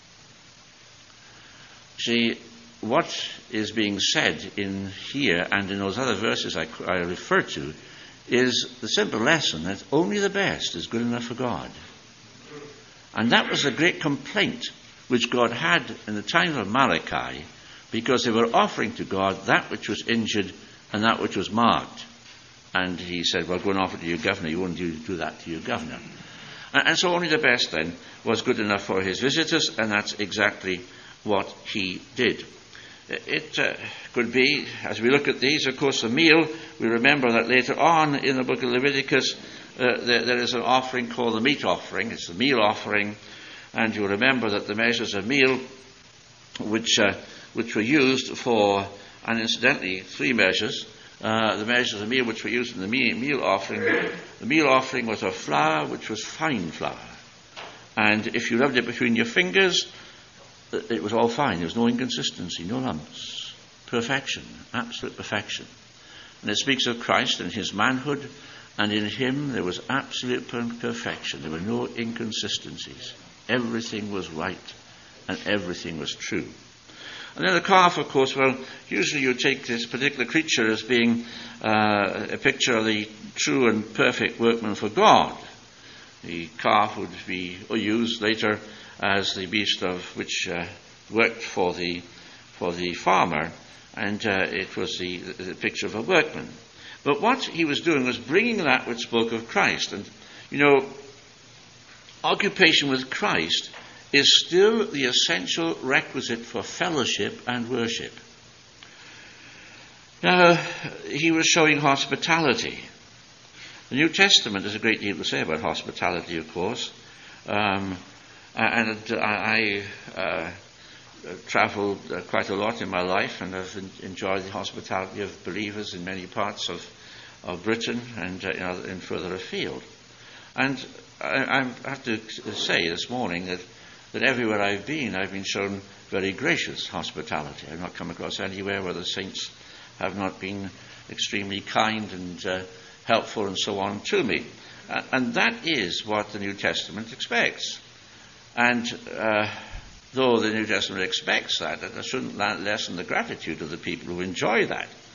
See, what is being said in here and in those other verses I, I refer to is the simple lesson that only the best is good enough for God. And that was a great complaint which God had in the time of Malachi, because they were offering to God that which was injured and that which was marked. And he said, well, go and offer to your governor. You won't do, do that to your governor. And, and so only the best then was good enough for his visitors, and that's exactly what he did. It uh, could be, as we look at these, of course, the meal. We remember that later on in the book of Leviticus, uh, there, there is an offering called the meat offering. It's the meal offering. And you'll remember that the measures of meal, which uh, which were used for, and incidentally, three measures. Uh, the measures of meal which were used in the meal, meal offering. The meal offering was of flour, which was fine flour. And if you rubbed it between your fingers, it was all fine. There was no inconsistency, no lumps. Perfection, absolute perfection. And it speaks of Christ and his manhood, and in him there was absolute perfection. There were no inconsistencies. Everything was right, and everything was true. And then the calf, of course, well, usually you take this particular creature as being uh, a picture of the true and perfect workman for God. The calf would be used later as the beast of which uh, worked for the for the farmer, and uh, it was the, the picture of a workman. But what he was doing was bringing that which spoke of Christ. And, you know, occupation with Christ is still the essential requisite for fellowship and worship. Now, he was showing hospitality. The New Testament has a great deal to say about hospitality, of course. Um, and I uh, travelled uh, quite a lot in my life, and I've enjoyed the hospitality of believers in many parts of, of Britain and uh, you know, in further afield. And I, I have to say this morning that that everywhere I've been, I've been shown very gracious hospitality. I've not come across anywhere where the saints have not been extremely kind and uh, helpful and so on to me. Uh, and that is what the New Testament expects. And uh, though the New Testament expects that, that shouldn't lessen the gratitude of the people who enjoy that.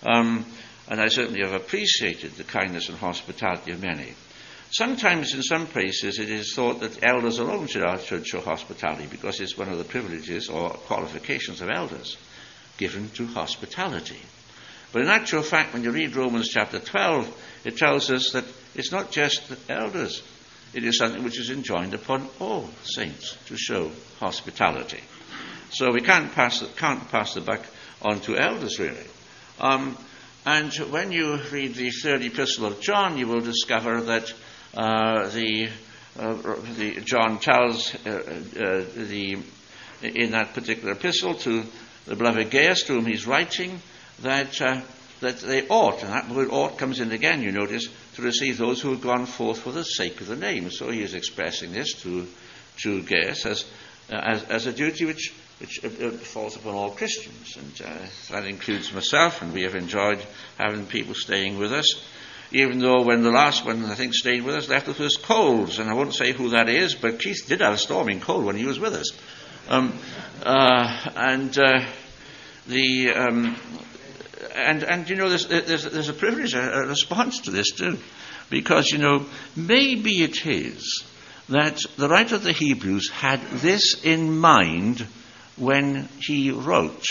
Um, and I certainly have appreciated the kindness and hospitality of many. Sometimes in some places it is thought that elders alone should, should show hospitality because it's one of the privileges or qualifications of elders, given to hospitality. But in actual fact, when you read Romans chapter twelve, it tells us that it's not just the elders. It is something which is enjoined upon all saints to show hospitality. So we can't pass the, can't pass the buck on to elders, really. Um, and when you read the third epistle of John, you will discover that uh, the, uh, the John tells uh, uh, the in that particular epistle to the beloved Gaius, to whom he's writing, that uh, that they ought, and that word ought comes in again, you notice, to receive those who have gone forth for the sake of the name. So he is expressing this to to Gaius as uh, as, as a duty which which uh, uh, falls upon all Christians, and uh, that includes myself. And we have enjoyed having people staying with us, even though when the last one I think stayed with us left us with colds, and I won't say who that is, but Keith did have a storming cold when he was with us, um, uh, and uh, the. Um, And, and you know, there's, there's, there's a privilege, a, a response to this too. Because, you know, maybe it is that the writer of the Hebrews had this in mind when he wrote.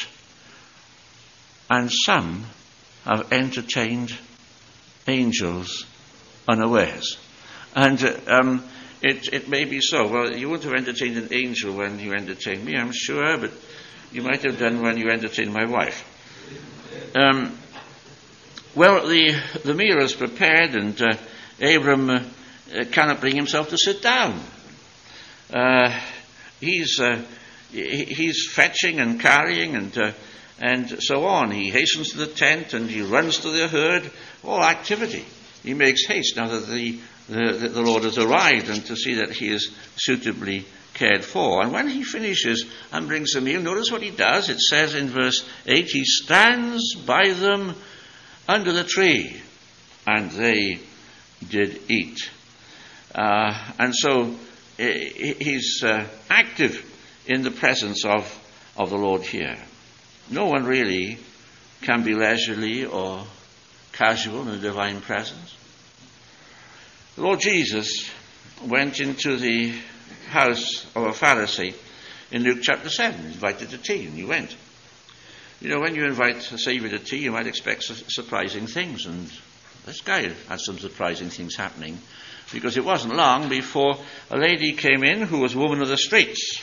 And some have entertained angels unawares. And uh, um, it, it may be so. Well, you wouldn't have entertained an angel when you entertained me, I'm sure, but you might have done when you entertained my wife. Um, well, the the meal is prepared, and uh, Abram uh, cannot bring himself to sit down. Uh, he's uh, he's fetching and carrying, and uh, and so on. He hastens to the tent, and he runs to the herd. All activity. He makes haste now that the the, the Lord has arrived, and to see that he is suitably cared for. And when he finishes and brings the meal, notice what he does. It says in verse eight, he stands by them under the tree, and they did eat. Uh, and so he's uh, active in the presence of, of the Lord here. No one really can be leisurely or casual in the divine presence. The Lord Jesus went into the house of a Pharisee in Luke chapter seven, invited to tea, and he went. You know, when you invite a Saviour to tea, you might expect su- surprising things, and this guy had some surprising things happening, because it wasn't long before a lady came in who was a woman of the streets.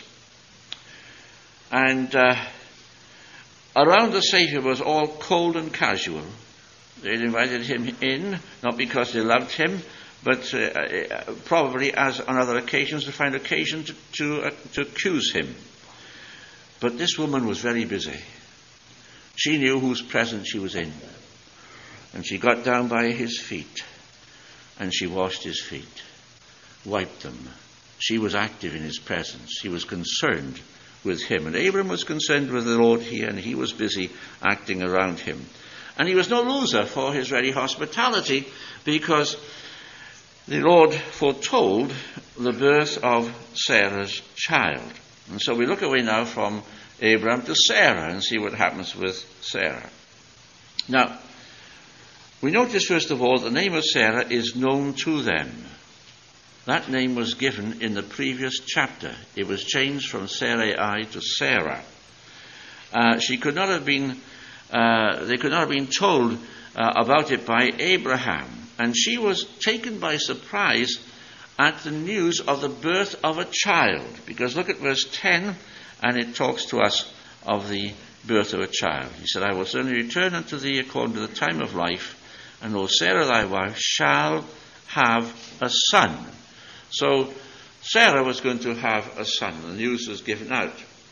And uh, around the Saviour was all cold and casual. They'd invited him in, not because they loved him, but uh, uh, probably, as on other occasions, to find occasion to to, uh, to accuse him. But this woman was very busy. She knew whose presence she was in. And she got down by his feet, and she washed his feet, wiped them. She was active in his presence. She was concerned with him. And Abram was concerned with the Lord here, and he was busy acting around him. And he was no loser for his ready hospitality, because the Lord foretold the birth of Sarah's child. And so we look away now from Abram to Sarah and see what happens with Sarah. Now, we notice first of all the name of Sarah is known to them. That name was given in the previous chapter. It was changed from Sarai to Sarah. Uh, she could not have been, uh, they could not have been told uh, about it by Abraham. And she was taken by surprise at the news of the birth of a child. Because look at verse ten, and it talks to us of the birth of a child. He said, I will certainly return unto thee according to the time of life, and O Sarah thy wife shall have a son. So Sarah was going to have a son. The news was given out.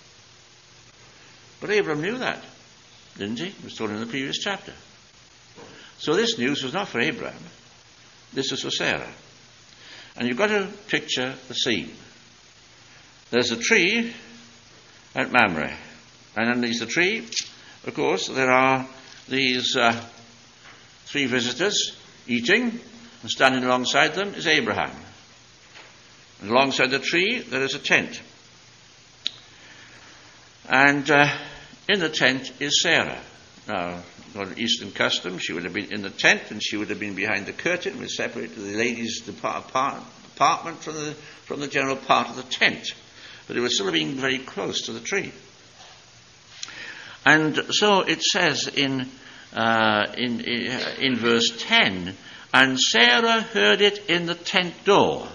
But Abram knew that, didn't he? It was told in the previous chapter. So this news was not for Abraham. This is for Sarah. And you've got to picture the scene. There's a tree at Mamre. And underneath the tree, of course, there are these uh, three visitors eating, and standing alongside them is Abraham. And alongside the tree, there is a tent. And uh, in the tent is Sarah. Now, on Eastern custom, she would have been in the tent and she would have been behind the curtain, which separated the ladies' depart- apartment from the, from the general part of the tent. But it was still being very close to the tree. And so it says in, uh, in, in, in verse ten, and Sarah heard it in the tent door.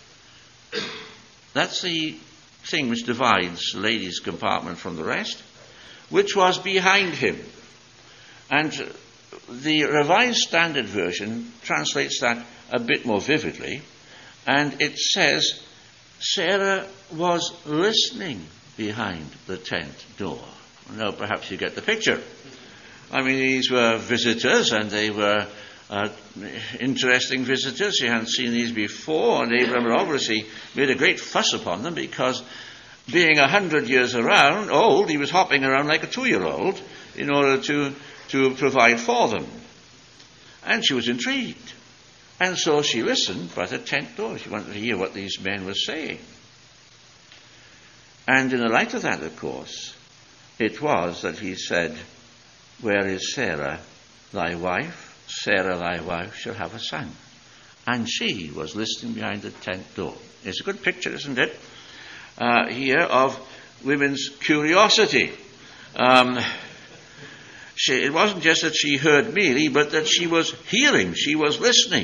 That's the thing which divides the ladies' compartment from the rest, which was behind him. And the Revised Standard Version translates that a bit more vividly, and it says, Sarah was listening behind the tent door. Now perhaps you get the picture. I mean, these were visitors, and they were uh, interesting visitors. She hadn't seen these before, and Abraham obviously made a great fuss upon them because, being a hundred years around old, he was hopping around like a two-year-old in order to, to provide for them. And she was intrigued. And so she listened by the tent door. She wanted to hear what these men were saying. And in the light of that, of course, it was that he said, where is Sarah, thy wife? Sarah, thy wife, shall have a son. And she was listening behind the tent door. It's a good picture, isn't it? Uh, here of women's curiosity. Um, she, it wasn't just that she heard merely, but that she was hearing, she was listening.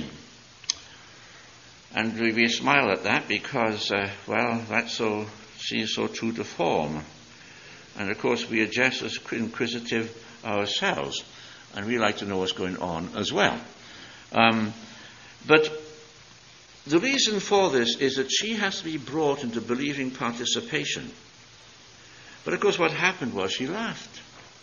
And we, we smile at that because, uh, well, that's so seems so true to form. And of course, we are just as inquisitive ourselves, and we like to know what's going on as well. Um, but the reason for this is that she has to be brought into believing participation. But of course, what happened was she laughed.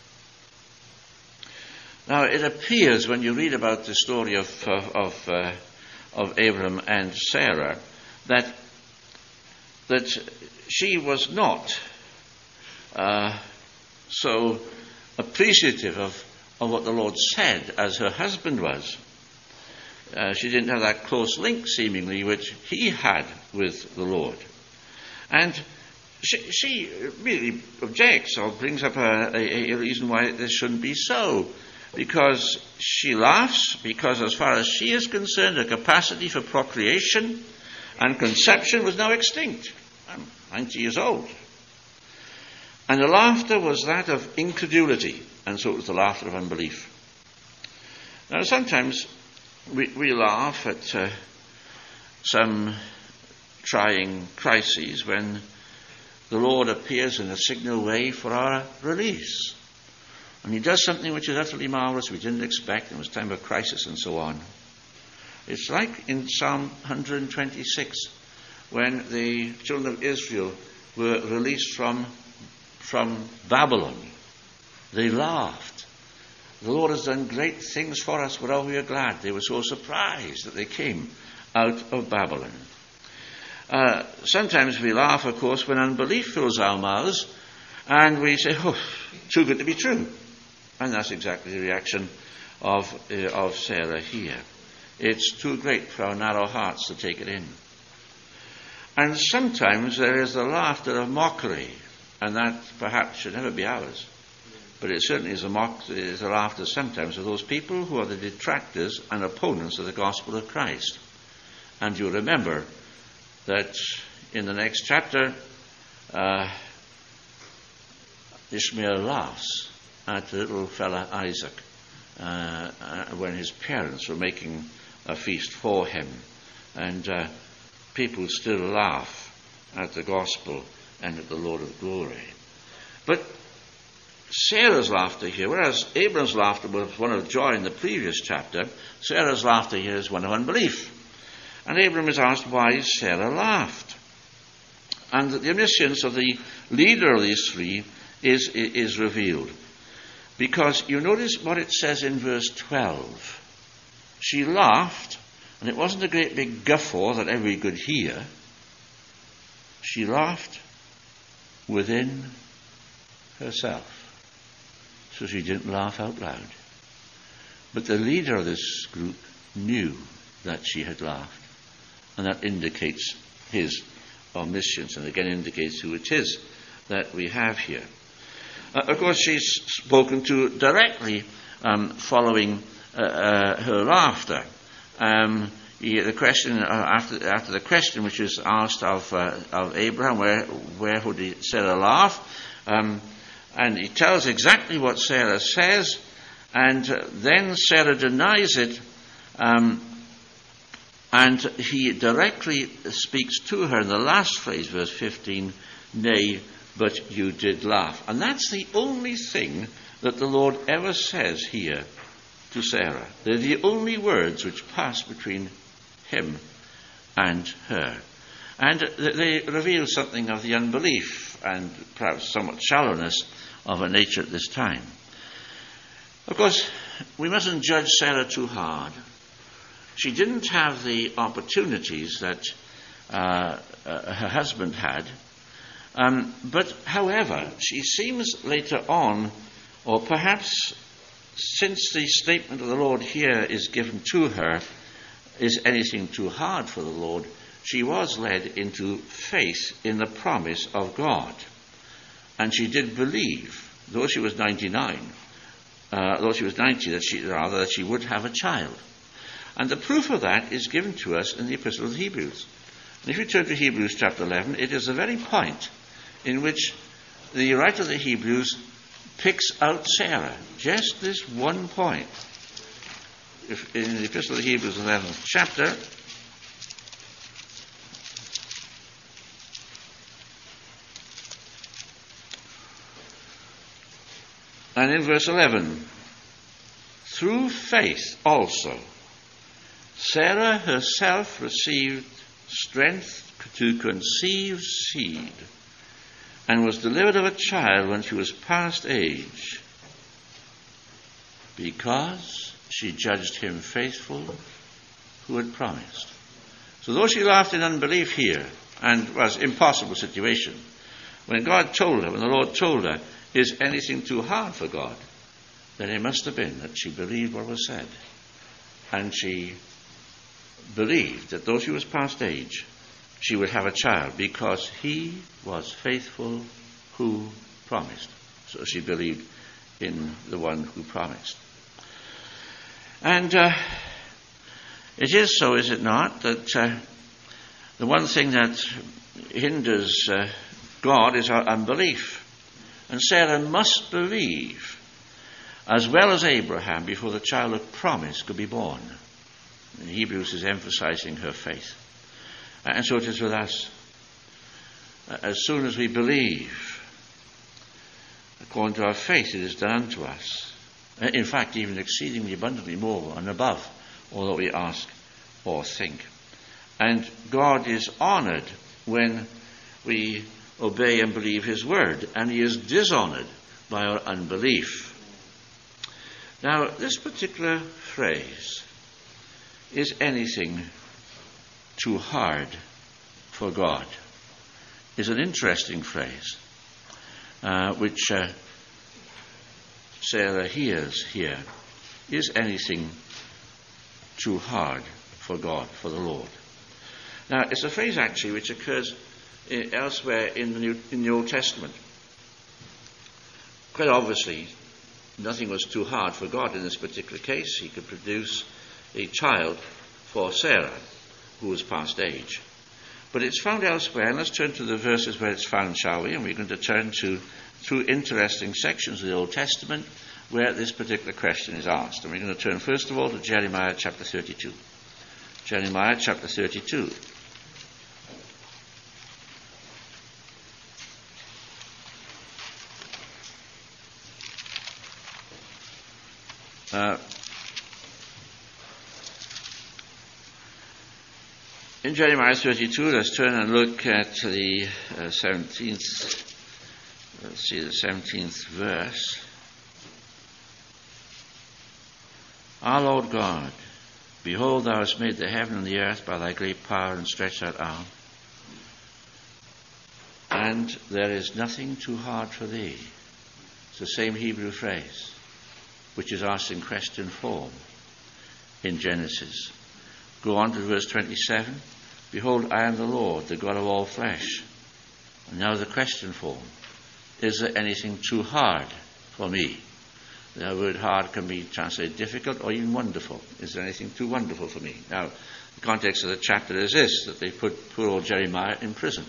Now, it appears when you read about the story of of of, uh, of Abram and Sarah that that she was not uh, so appreciative of, of what the Lord said as her husband was. Uh, she didn't have that close link, seemingly, which he had with the Lord. And she, she really objects or brings up a, a, a reason why this shouldn't be so. Because she laughs, because as far as she is concerned, her capacity for procreation and conception was now extinct. I'm ninety years old. And the laughter was that of incredulity, and so it was the laughter of unbelief. Now, sometimes we, we laugh at uh, some trying crises when the Lord appears in a signal way for our release. And he does something which is utterly marvelous, we didn't expect, and it was time of crisis and so on. It's like in Psalm one twenty-six, when the children of Israel were released from, from Babylon. They laughed. The Lord has done great things for us, whereof we are glad. They were so surprised that they came out of Babylon. Uh, sometimes we laugh, of course, when unbelief fills our mouths, and we say, oh, too good to be true. And that's exactly the reaction of, uh, of Sarah here. It's too great for our narrow hearts to take it in. And sometimes there is the laughter of mockery, and that perhaps should never be ours. But it certainly is a, mock, it is a laughter sometimes of those people who are the detractors and opponents of the gospel of Christ. And you remember that in the next chapter, uh, Ishmael laughs at the little fella Isaac uh, uh, when his parents were making a feast for him. And uh, people still laugh at the gospel and at the Lord of glory. But Sarah's laughter here, whereas Abram's laughter was one of joy in the previous chapter, Sarah's laughter here is one of unbelief. And Abram is asked why Sarah laughed. And the omniscience of the leader of these three is, is revealed. Because you notice what it says in verse twelve. She laughed, and it wasn't a great big guffaw that everybody could hear. She laughed within herself. So she didn't laugh out loud. But the leader of this group knew that she had laughed. And that indicates his omniscience, and again indicates who it is that we have here. Uh, of course, she's spoken to directly um, following uh, uh, her laughter. Um, he, the question uh, after after the question which was asked of uh, of Abraham, where where would he Sarah laugh? Um, and he tells exactly what Sarah says, and uh, then Sarah denies it, um, and he directly speaks to her in the last phrase, verse fifteen, nay, but you did laugh. And that's the only thing that the Lord ever says here to Sarah. They're the only words which pass between him and her. And they reveal something of the unbelief and perhaps somewhat shallowness of her nature at this time. Of course, we mustn't judge Sarah too hard. She didn't have the opportunities that uh, uh, her husband had. Um, but, however, she seems later on, or perhaps since the statement of the Lord here is given to her, is anything too hard for the Lord, she was led into faith in the promise of God. And she did believe, though she was ninety-nine, uh, though she was ninety, that she, rather, that she would have a child. And the proof of that is given to us in the Epistle of the Hebrews. And if you turn to Hebrews chapter eleven, it is the very point in which the writer of the Hebrews picks out Sarah. Just this one point. If in the Epistle of the Hebrews, eleventh chapter, and in verse eleven, through faith also, Sarah herself received strength to conceive seed, and was delivered of a child when she was past age, because she judged him faithful who had promised. So though she laughed in unbelief here, and was an impossible situation, when God told her, when the Lord told her, is anything too hard for God, then it must have been that she believed what was said. And she believed that though she was past age, she would have a child, because he was faithful who promised. So she believed in the one who promised. And uh, it is so, is it not, that uh, the one thing that hinders uh, God is our unbelief. And Sarah must believe, as well as Abraham, before the child of promise could be born. And Hebrews is emphasizing her faith. And so it is with us. As soon as we believe, according to our faith, it is done unto us. In fact, even exceedingly abundantly more and above all that we ask or think. And God is honored when we obey and believe his word, and he is dishonored by our unbelief. Now, this particular phrase, is anything too hard for God, is an interesting phrase, uh, which uh, Sarah hears here. Is anything too hard for God, for the Lord? Now, it's a phrase actually which occurs in, elsewhere in the, New, in the Old Testament. Quite obviously, nothing was too hard for God in this particular case. He could produce a child for Sarah, who was past age. But it's found elsewhere, and let's turn to the verses where it's found, shall we? And we're going to turn to two interesting sections of the Old Testament where this particular question is asked. And we're going to turn first of all to Jeremiah chapter thirty-two. Jeremiah chapter thirty-two. Uh, in Jeremiah thirty-two, let's turn and look at the uh, seventeenth, let's see, the seventeenth verse. Our Lord God, behold, thou hast made the heaven and the earth by thy great power and stretched out arm, and there is nothing too hard for thee. It's the same Hebrew phrase, which is asked in question form in Genesis. Go on to verse twenty-seven. Behold, I am the Lord, the God of all flesh. And now the question form. is there anything too hard for me? The word hard can be translated difficult or even wonderful. Is there anything too wonderful for me? Now, the context of the chapter is this, that they put poor old Jeremiah in prison.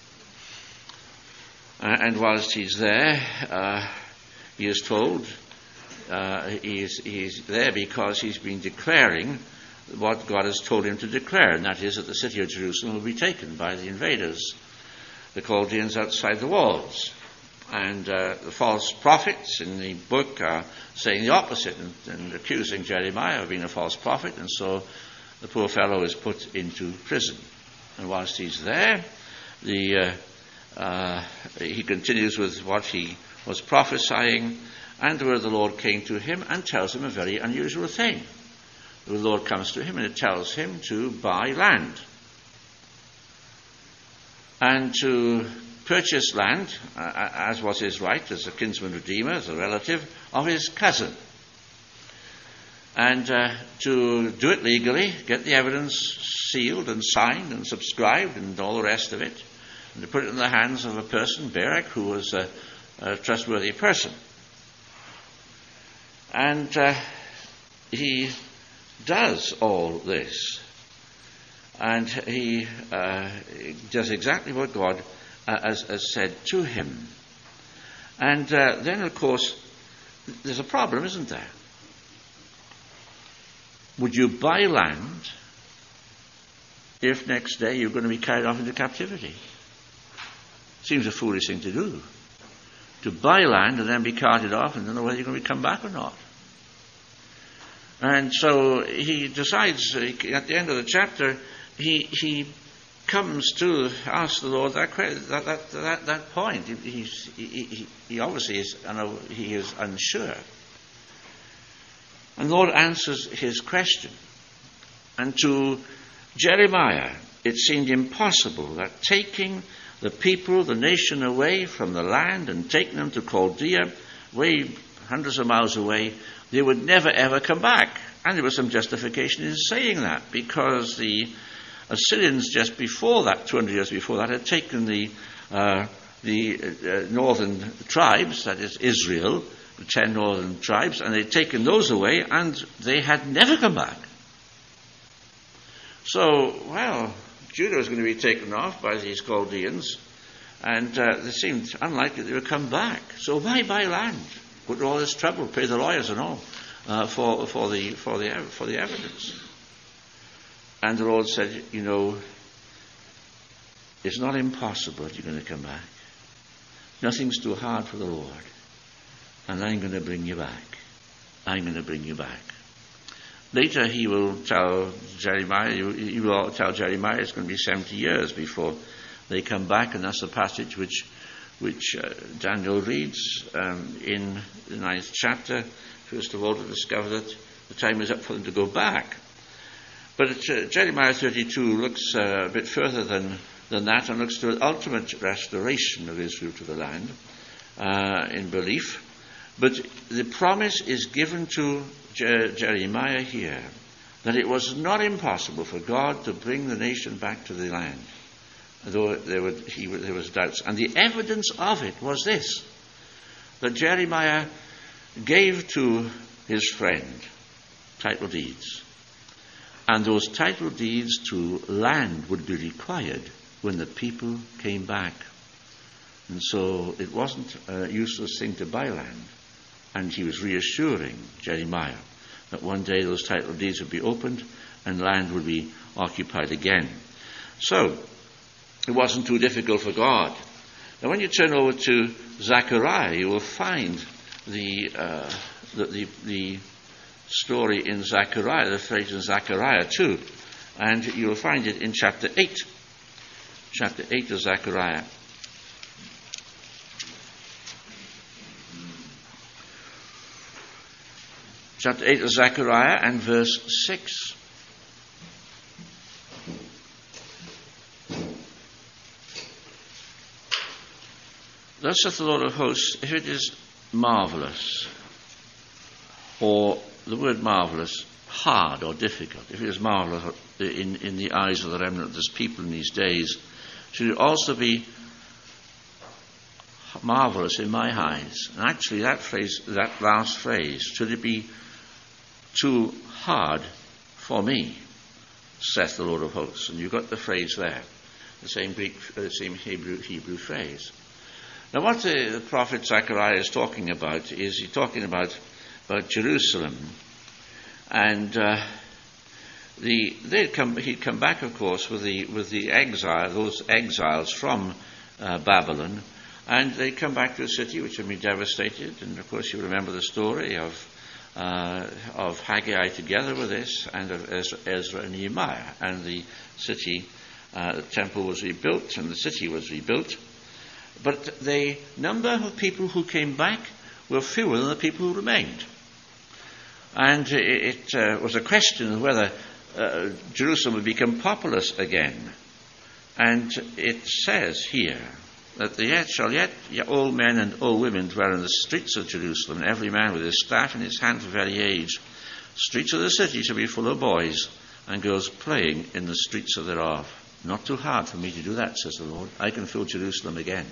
Uh, and whilst he's there, uh, he is told uh, he, is, he is there because he's been declaring what God has told him to declare, and that is that the city of Jerusalem will be taken by the invaders, the Chaldeans outside the walls. And uh, the false prophets in the book are saying the opposite and, and accusing Jeremiah of being a false prophet, and so the poor fellow is put into prison. And whilst he's there, the uh, uh, he continues with what he was prophesying, and where the Lord came to him and tells him a very unusual thing. The Lord comes to him and it tells him to buy land and to purchase land, uh, as was his right as a kinsman redeemer, as a relative of his cousin. And uh, to do it legally, get the evidence sealed and signed and subscribed and all the rest of it, and to put it in the hands of a person, Barak, who was a, a trustworthy person. And uh, he does all this. And he uh, does exactly what God uh, has, has said to him. And uh, then, of course, there's a problem, isn't there? Would you buy land if next day you're going to be carried off into captivity? Seems a foolish thing to do. To buy land and then be carted off and don't know whether you're going to come back or not. And so he decides, at the end of the chapter, he he comes to ask the Lord that that that, that, that point. He, he, he, he obviously is, he is unsure. And the Lord answers his question. And to Jeremiah, it seemed impossible that taking the people, the nation away from the land and taking them to Chaldea, way hundreds of miles away, they would never ever come back. And there was some justification in saying that, because the Assyrians just before that, two hundred years before that, had taken the uh, the uh, northern tribes, that is Israel, the ten northern tribes, and they'd taken those away, and they had never come back. So, well, Judah was going to be taken off by these Chaldeans, and uh, it seemed unlikely they would come back. So why buy land? Put all this trouble, pay the lawyers and all uh, for for the for the for the evidence. And the Lord said, you know, it's not impossible that you're going to come back. Nothing's too hard for the Lord. And I'm going to bring you back. I'm going to bring you back. Later he will tell Jeremiah, he will tell Jeremiah it's going to be seventy years before they come back, and that's the passage which which uh, Daniel reads um, in the ninth chapter, first of all, to discover that the time is up for them to go back. But uh, Jeremiah thirty-two looks uh, a bit further than, than that, and looks to an ultimate restoration of Israel to the land uh, in belief. But the promise is given to Je- Jeremiah here that it was not impossible for God to bring the nation back to the land, though there, would, he, there was doubts. And the evidence of it was this, that Jeremiah gave to his friend title deeds. And those title deeds to land would be required when the people came back. And so it wasn't a useless thing to buy land. And he was reassuring Jeremiah that one day those title deeds would be opened and land would be occupied again. So it wasn't too difficult for God. Now when you turn over to Zechariah, you will find the uh, the, the, the story in Zechariah, the phrase in Zechariah too. And you will find it in chapter eight. Chapter eight of Zechariah. Chapter eight of Zechariah and verse six. Thus saith the Lord of hosts, if it is marvellous, or the word marvellous, hard or difficult, if it is marvellous in, in the eyes of the remnant of this people in these days, should it also be marvelous in my eyes. And actually that phrase, that last phrase, should it be too hard for me, saith the Lord of hosts. And you've got the phrase there, the same Greek, the same Hebrew, Hebrew phrase. Now what the, the prophet Zechariah is talking about is he's talking about, about Jerusalem. And uh, the, they'd come, he'd come back, of course, with the, with the exile, those exiles from uh, Babylon. And they'd come back to a city which had been devastated. And of course you remember the story of Uh, of Haggai together with this, and of Ezra, Ezra and Nehemiah. And the city, uh, the temple was rebuilt, and the city was rebuilt. But the number of people who came back were fewer than the people who remained. And it, it uh, was a question of whether uh, Jerusalem would become populous again. And it says here that the yet shall yet all men and all women dwell in the streets of Jerusalem, and every man with his staff in his hand for very age. Streets of the city shall be full of boys and girls playing in the streets of thereof. Not too hard for me to do that, says the Lord. I can fill Jerusalem again.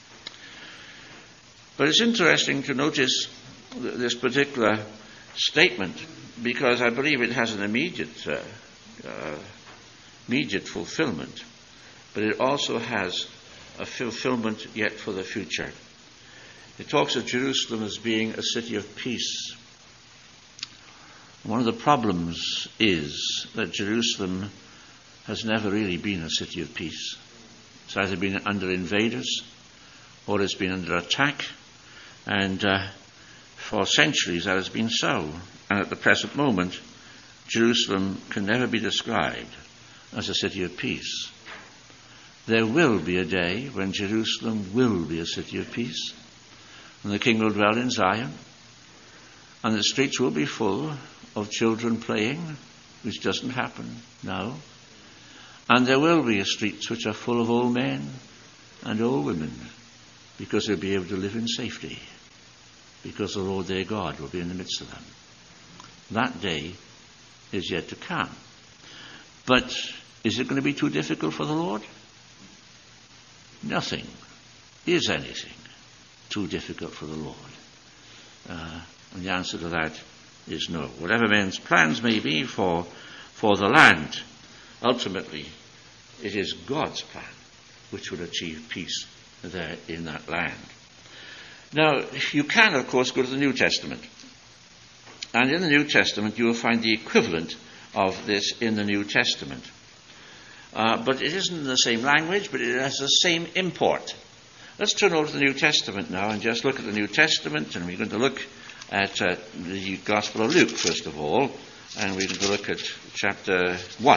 But it's interesting to notice th- this particular statement, because I believe it has an immediate, uh, uh, immediate fulfillment, but it also has a fulfillment yet for the future. It talks of Jerusalem as being a city of peace. One of the problems is that Jerusalem has never really been a city of peace. It's either been under invaders or it's been under attack, and uh, for centuries that has been so. And at the present moment, Jerusalem can never be described as a city of peace. There will be a day when Jerusalem will be a city of peace, and the King will dwell in Zion, and the streets will be full of children playing, which doesn't happen now. And there will be streets which are full of old men and old women, because they'll be able to live in safety, because the Lord their God will be in the midst of them. That day is yet to come. But is it going to be too difficult for the Lord? Nothing is anything too difficult for the Lord. Uh, and the answer to that is no. Whatever men's plans may be for, for the land, ultimately it is God's plan which will achieve peace there in that land. Now, you can, of course, go to the New Testament. And in the New Testament you will find the equivalent of this in the New Testament. Uh, but it isn't in the same language, but it has the same import. Let's turn over to the New Testament now and just look at the New Testament, and we're going to look at uh, the Gospel of Luke, first of all, and we're going to look at chapter one.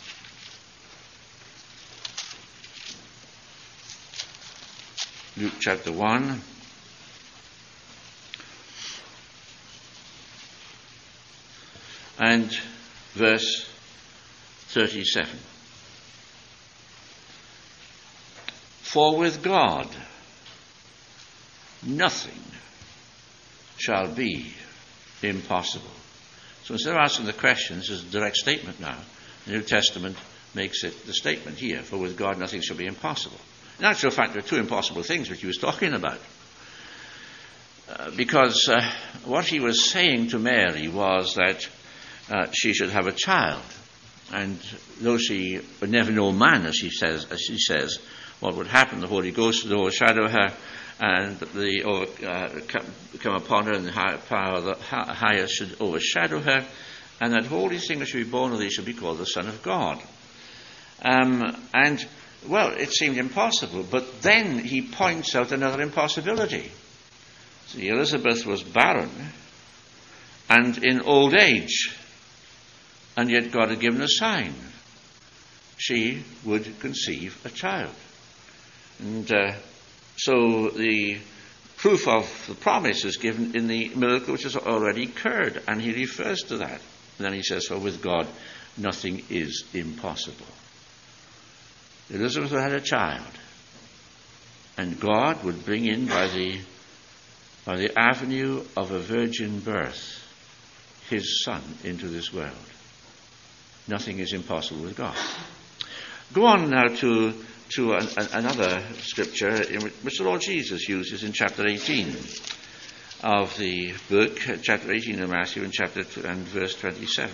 Luke chapter one. And verse thirty-seven. For with God nothing shall be impossible. So instead of asking the question, this is a direct statement now. The New Testament makes it the statement here, for with God nothing shall be impossible. In actual fact, there are two impossible things which he was talking about. Uh, because uh, what he was saying to Mary was that uh, she should have a child. And though she would never know man, as she says, as she says, what would happen? The Holy Ghost would overshadow her, and the over, uh, come upon her, and the high, power of the highest should overshadow her, and that holy thing that should be born of thee shall be called the Son of God. Um, and, well, it seemed impossible, but then he points out another impossibility. See, Elizabeth was barren and in old age, and yet God had given a sign. She would conceive a child. And uh, so the proof of the promise is given in the miracle which has already occurred, and he refers to that. And then he says, for with God nothing is impossible. Elizabeth had a child, and God would bring in by the by the avenue of a virgin birth his Son into this world. Nothing is impossible with God. Go on now to to an, an, another scripture in which, which the Lord Jesus uses in chapter eighteen of the book, chapter eighteen of Matthew, and chapter two, and verse twenty-seven.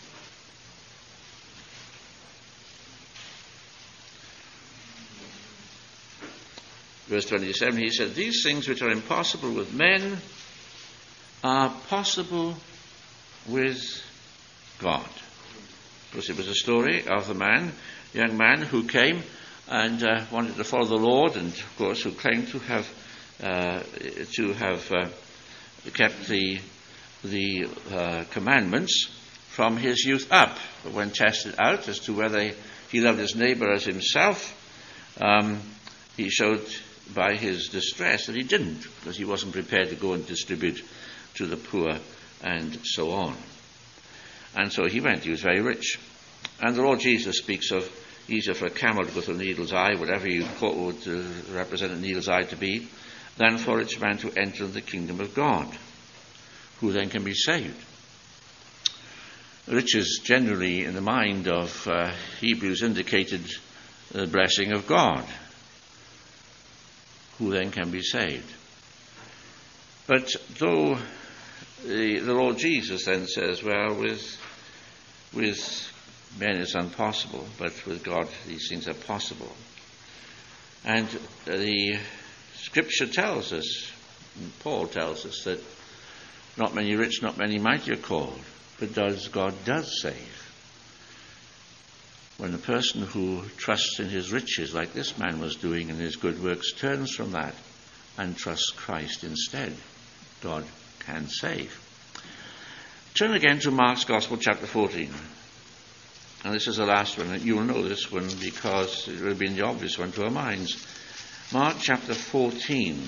Verse twenty-seven, he said, "These things which are impossible with men are possible with God." Of course, it was a story of the man, young man who came and uh, wanted to follow the Lord, and of course, who claimed to have uh, to have uh, kept the the uh, commandments from his youth up. But when tested out as to whether he loved his neighbor as himself, um, he showed by his distress that he didn't, because he wasn't prepared to go and distribute to the poor and so on. And so he went. He was very rich. And the Lord Jesus speaks of easier for a camel to go through a needle's eye, whatever you would uh, represent a needle's eye to be, than for a rich man to enter the kingdom of God. Who then can be saved? Riches generally in the mind of uh, Hebrews indicated the blessing of God. Who then can be saved? But though the, the Lord Jesus then says, well, with with men it's impossible, but with God these things are possible. And the Scripture tells us, and Paul tells us, that not many rich, not many mighty are called, but does God does save. When the person who trusts in his riches, like this man was doing in his good works, turns from that and trusts Christ instead, God can save. Turn again to Mark's Gospel, chapter fourteen. And this is the last one. You will know this one because it will be the obvious one to our minds. Mark chapter fourteen.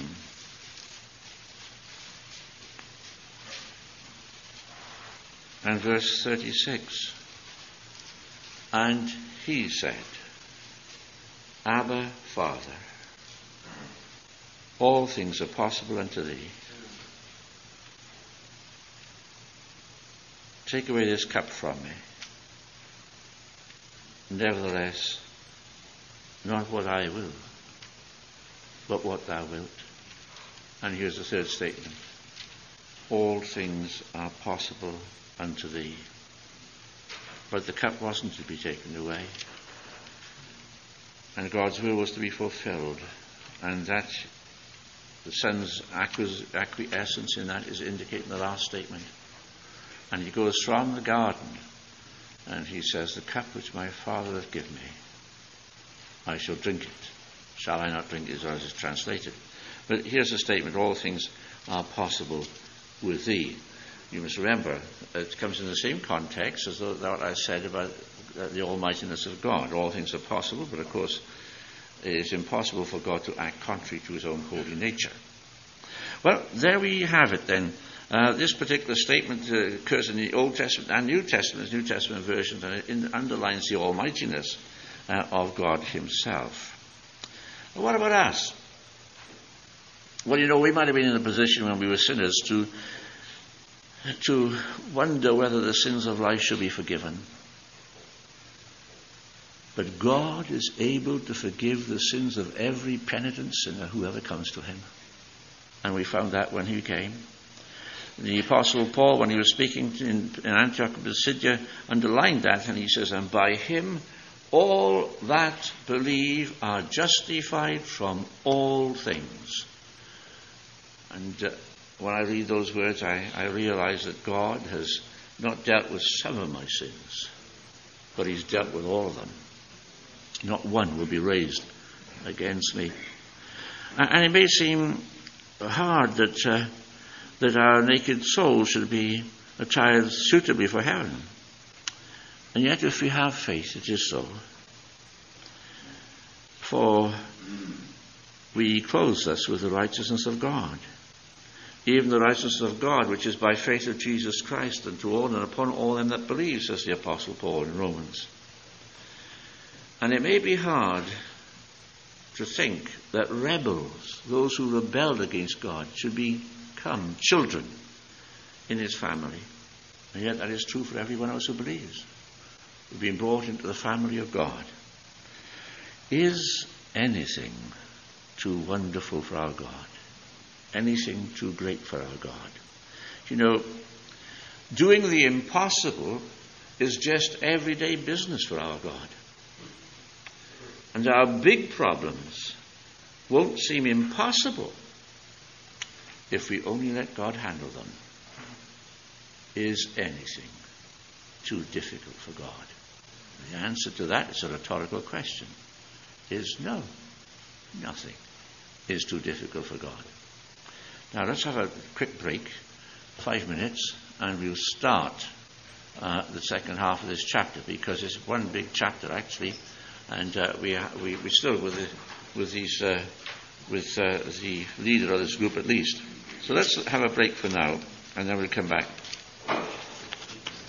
And verse thirty-six. And he said, Abba, Father, all things are possible unto thee. Take away this cup from me. Nevertheless, not what I will, but what thou wilt. And here's the third statement. All things are possible unto thee. But the cup wasn't to be taken away. And God's will was to be fulfilled. And that, the Son's acquiescence in that is indicated in the last statement. And he goes from the garden and he says, the cup which my Father hath given me, I shall drink it. Shall I not drink it, as is translated. But here's the statement, all things are possible with thee. You must remember, it comes in the same context as what I said about the almightiness of God. All things are possible, but of course it is impossible for God to act contrary to his own holy nature. Well, there we have it then. Uh, this particular statement uh, occurs in the Old Testament and New Testament, New Testament versions, and it in, underlines the almightiness uh, of God himself. Well, what about us? Well, you know, we might have been in a position when we were sinners to to wonder whether the sins of life should be forgiven. But God is able to forgive the sins of every penitent sinner who ever comes to him. And we found that when he came. The Apostle Paul, when he was speaking in, in Antioch of Pisidia, underlined that, and he says, and by him all that believe are justified from all things. And uh, when I read those words, I, I realize that God has not dealt with some of my sins, but he's dealt with all of them. Not one will be raised against me. And, and it may seem hard that uh, that our naked soul should be attired suitably for heaven. And yet if we have faith, it is so. For we clothe us with the righteousness of God. Even the righteousness of God, which is by faith of Jesus Christ, and to all and upon all them that believe, says the Apostle Paul in Romans. And it may be hard to think that rebels, those who rebelled against God, should become children in his family. And yet that is true for everyone else who believes. We've been brought into the family of God. Is anything too wonderful for our God? Anything too great for our God? You know, doing the impossible is just everyday business for our God. And our big problems won't seem impossible if we only let God handle them. Is anything too difficult for God? The answer to that is a rhetorical question. Is no. Nothing is too difficult for God. Now let's have a quick break, five minutes, and we'll start uh, the second half of this chapter, because it's one big chapter actually, and uh, we, we we still with the, with these uh, with uh, the leader of this group at least. So let's have a break for now, and then we'll come back.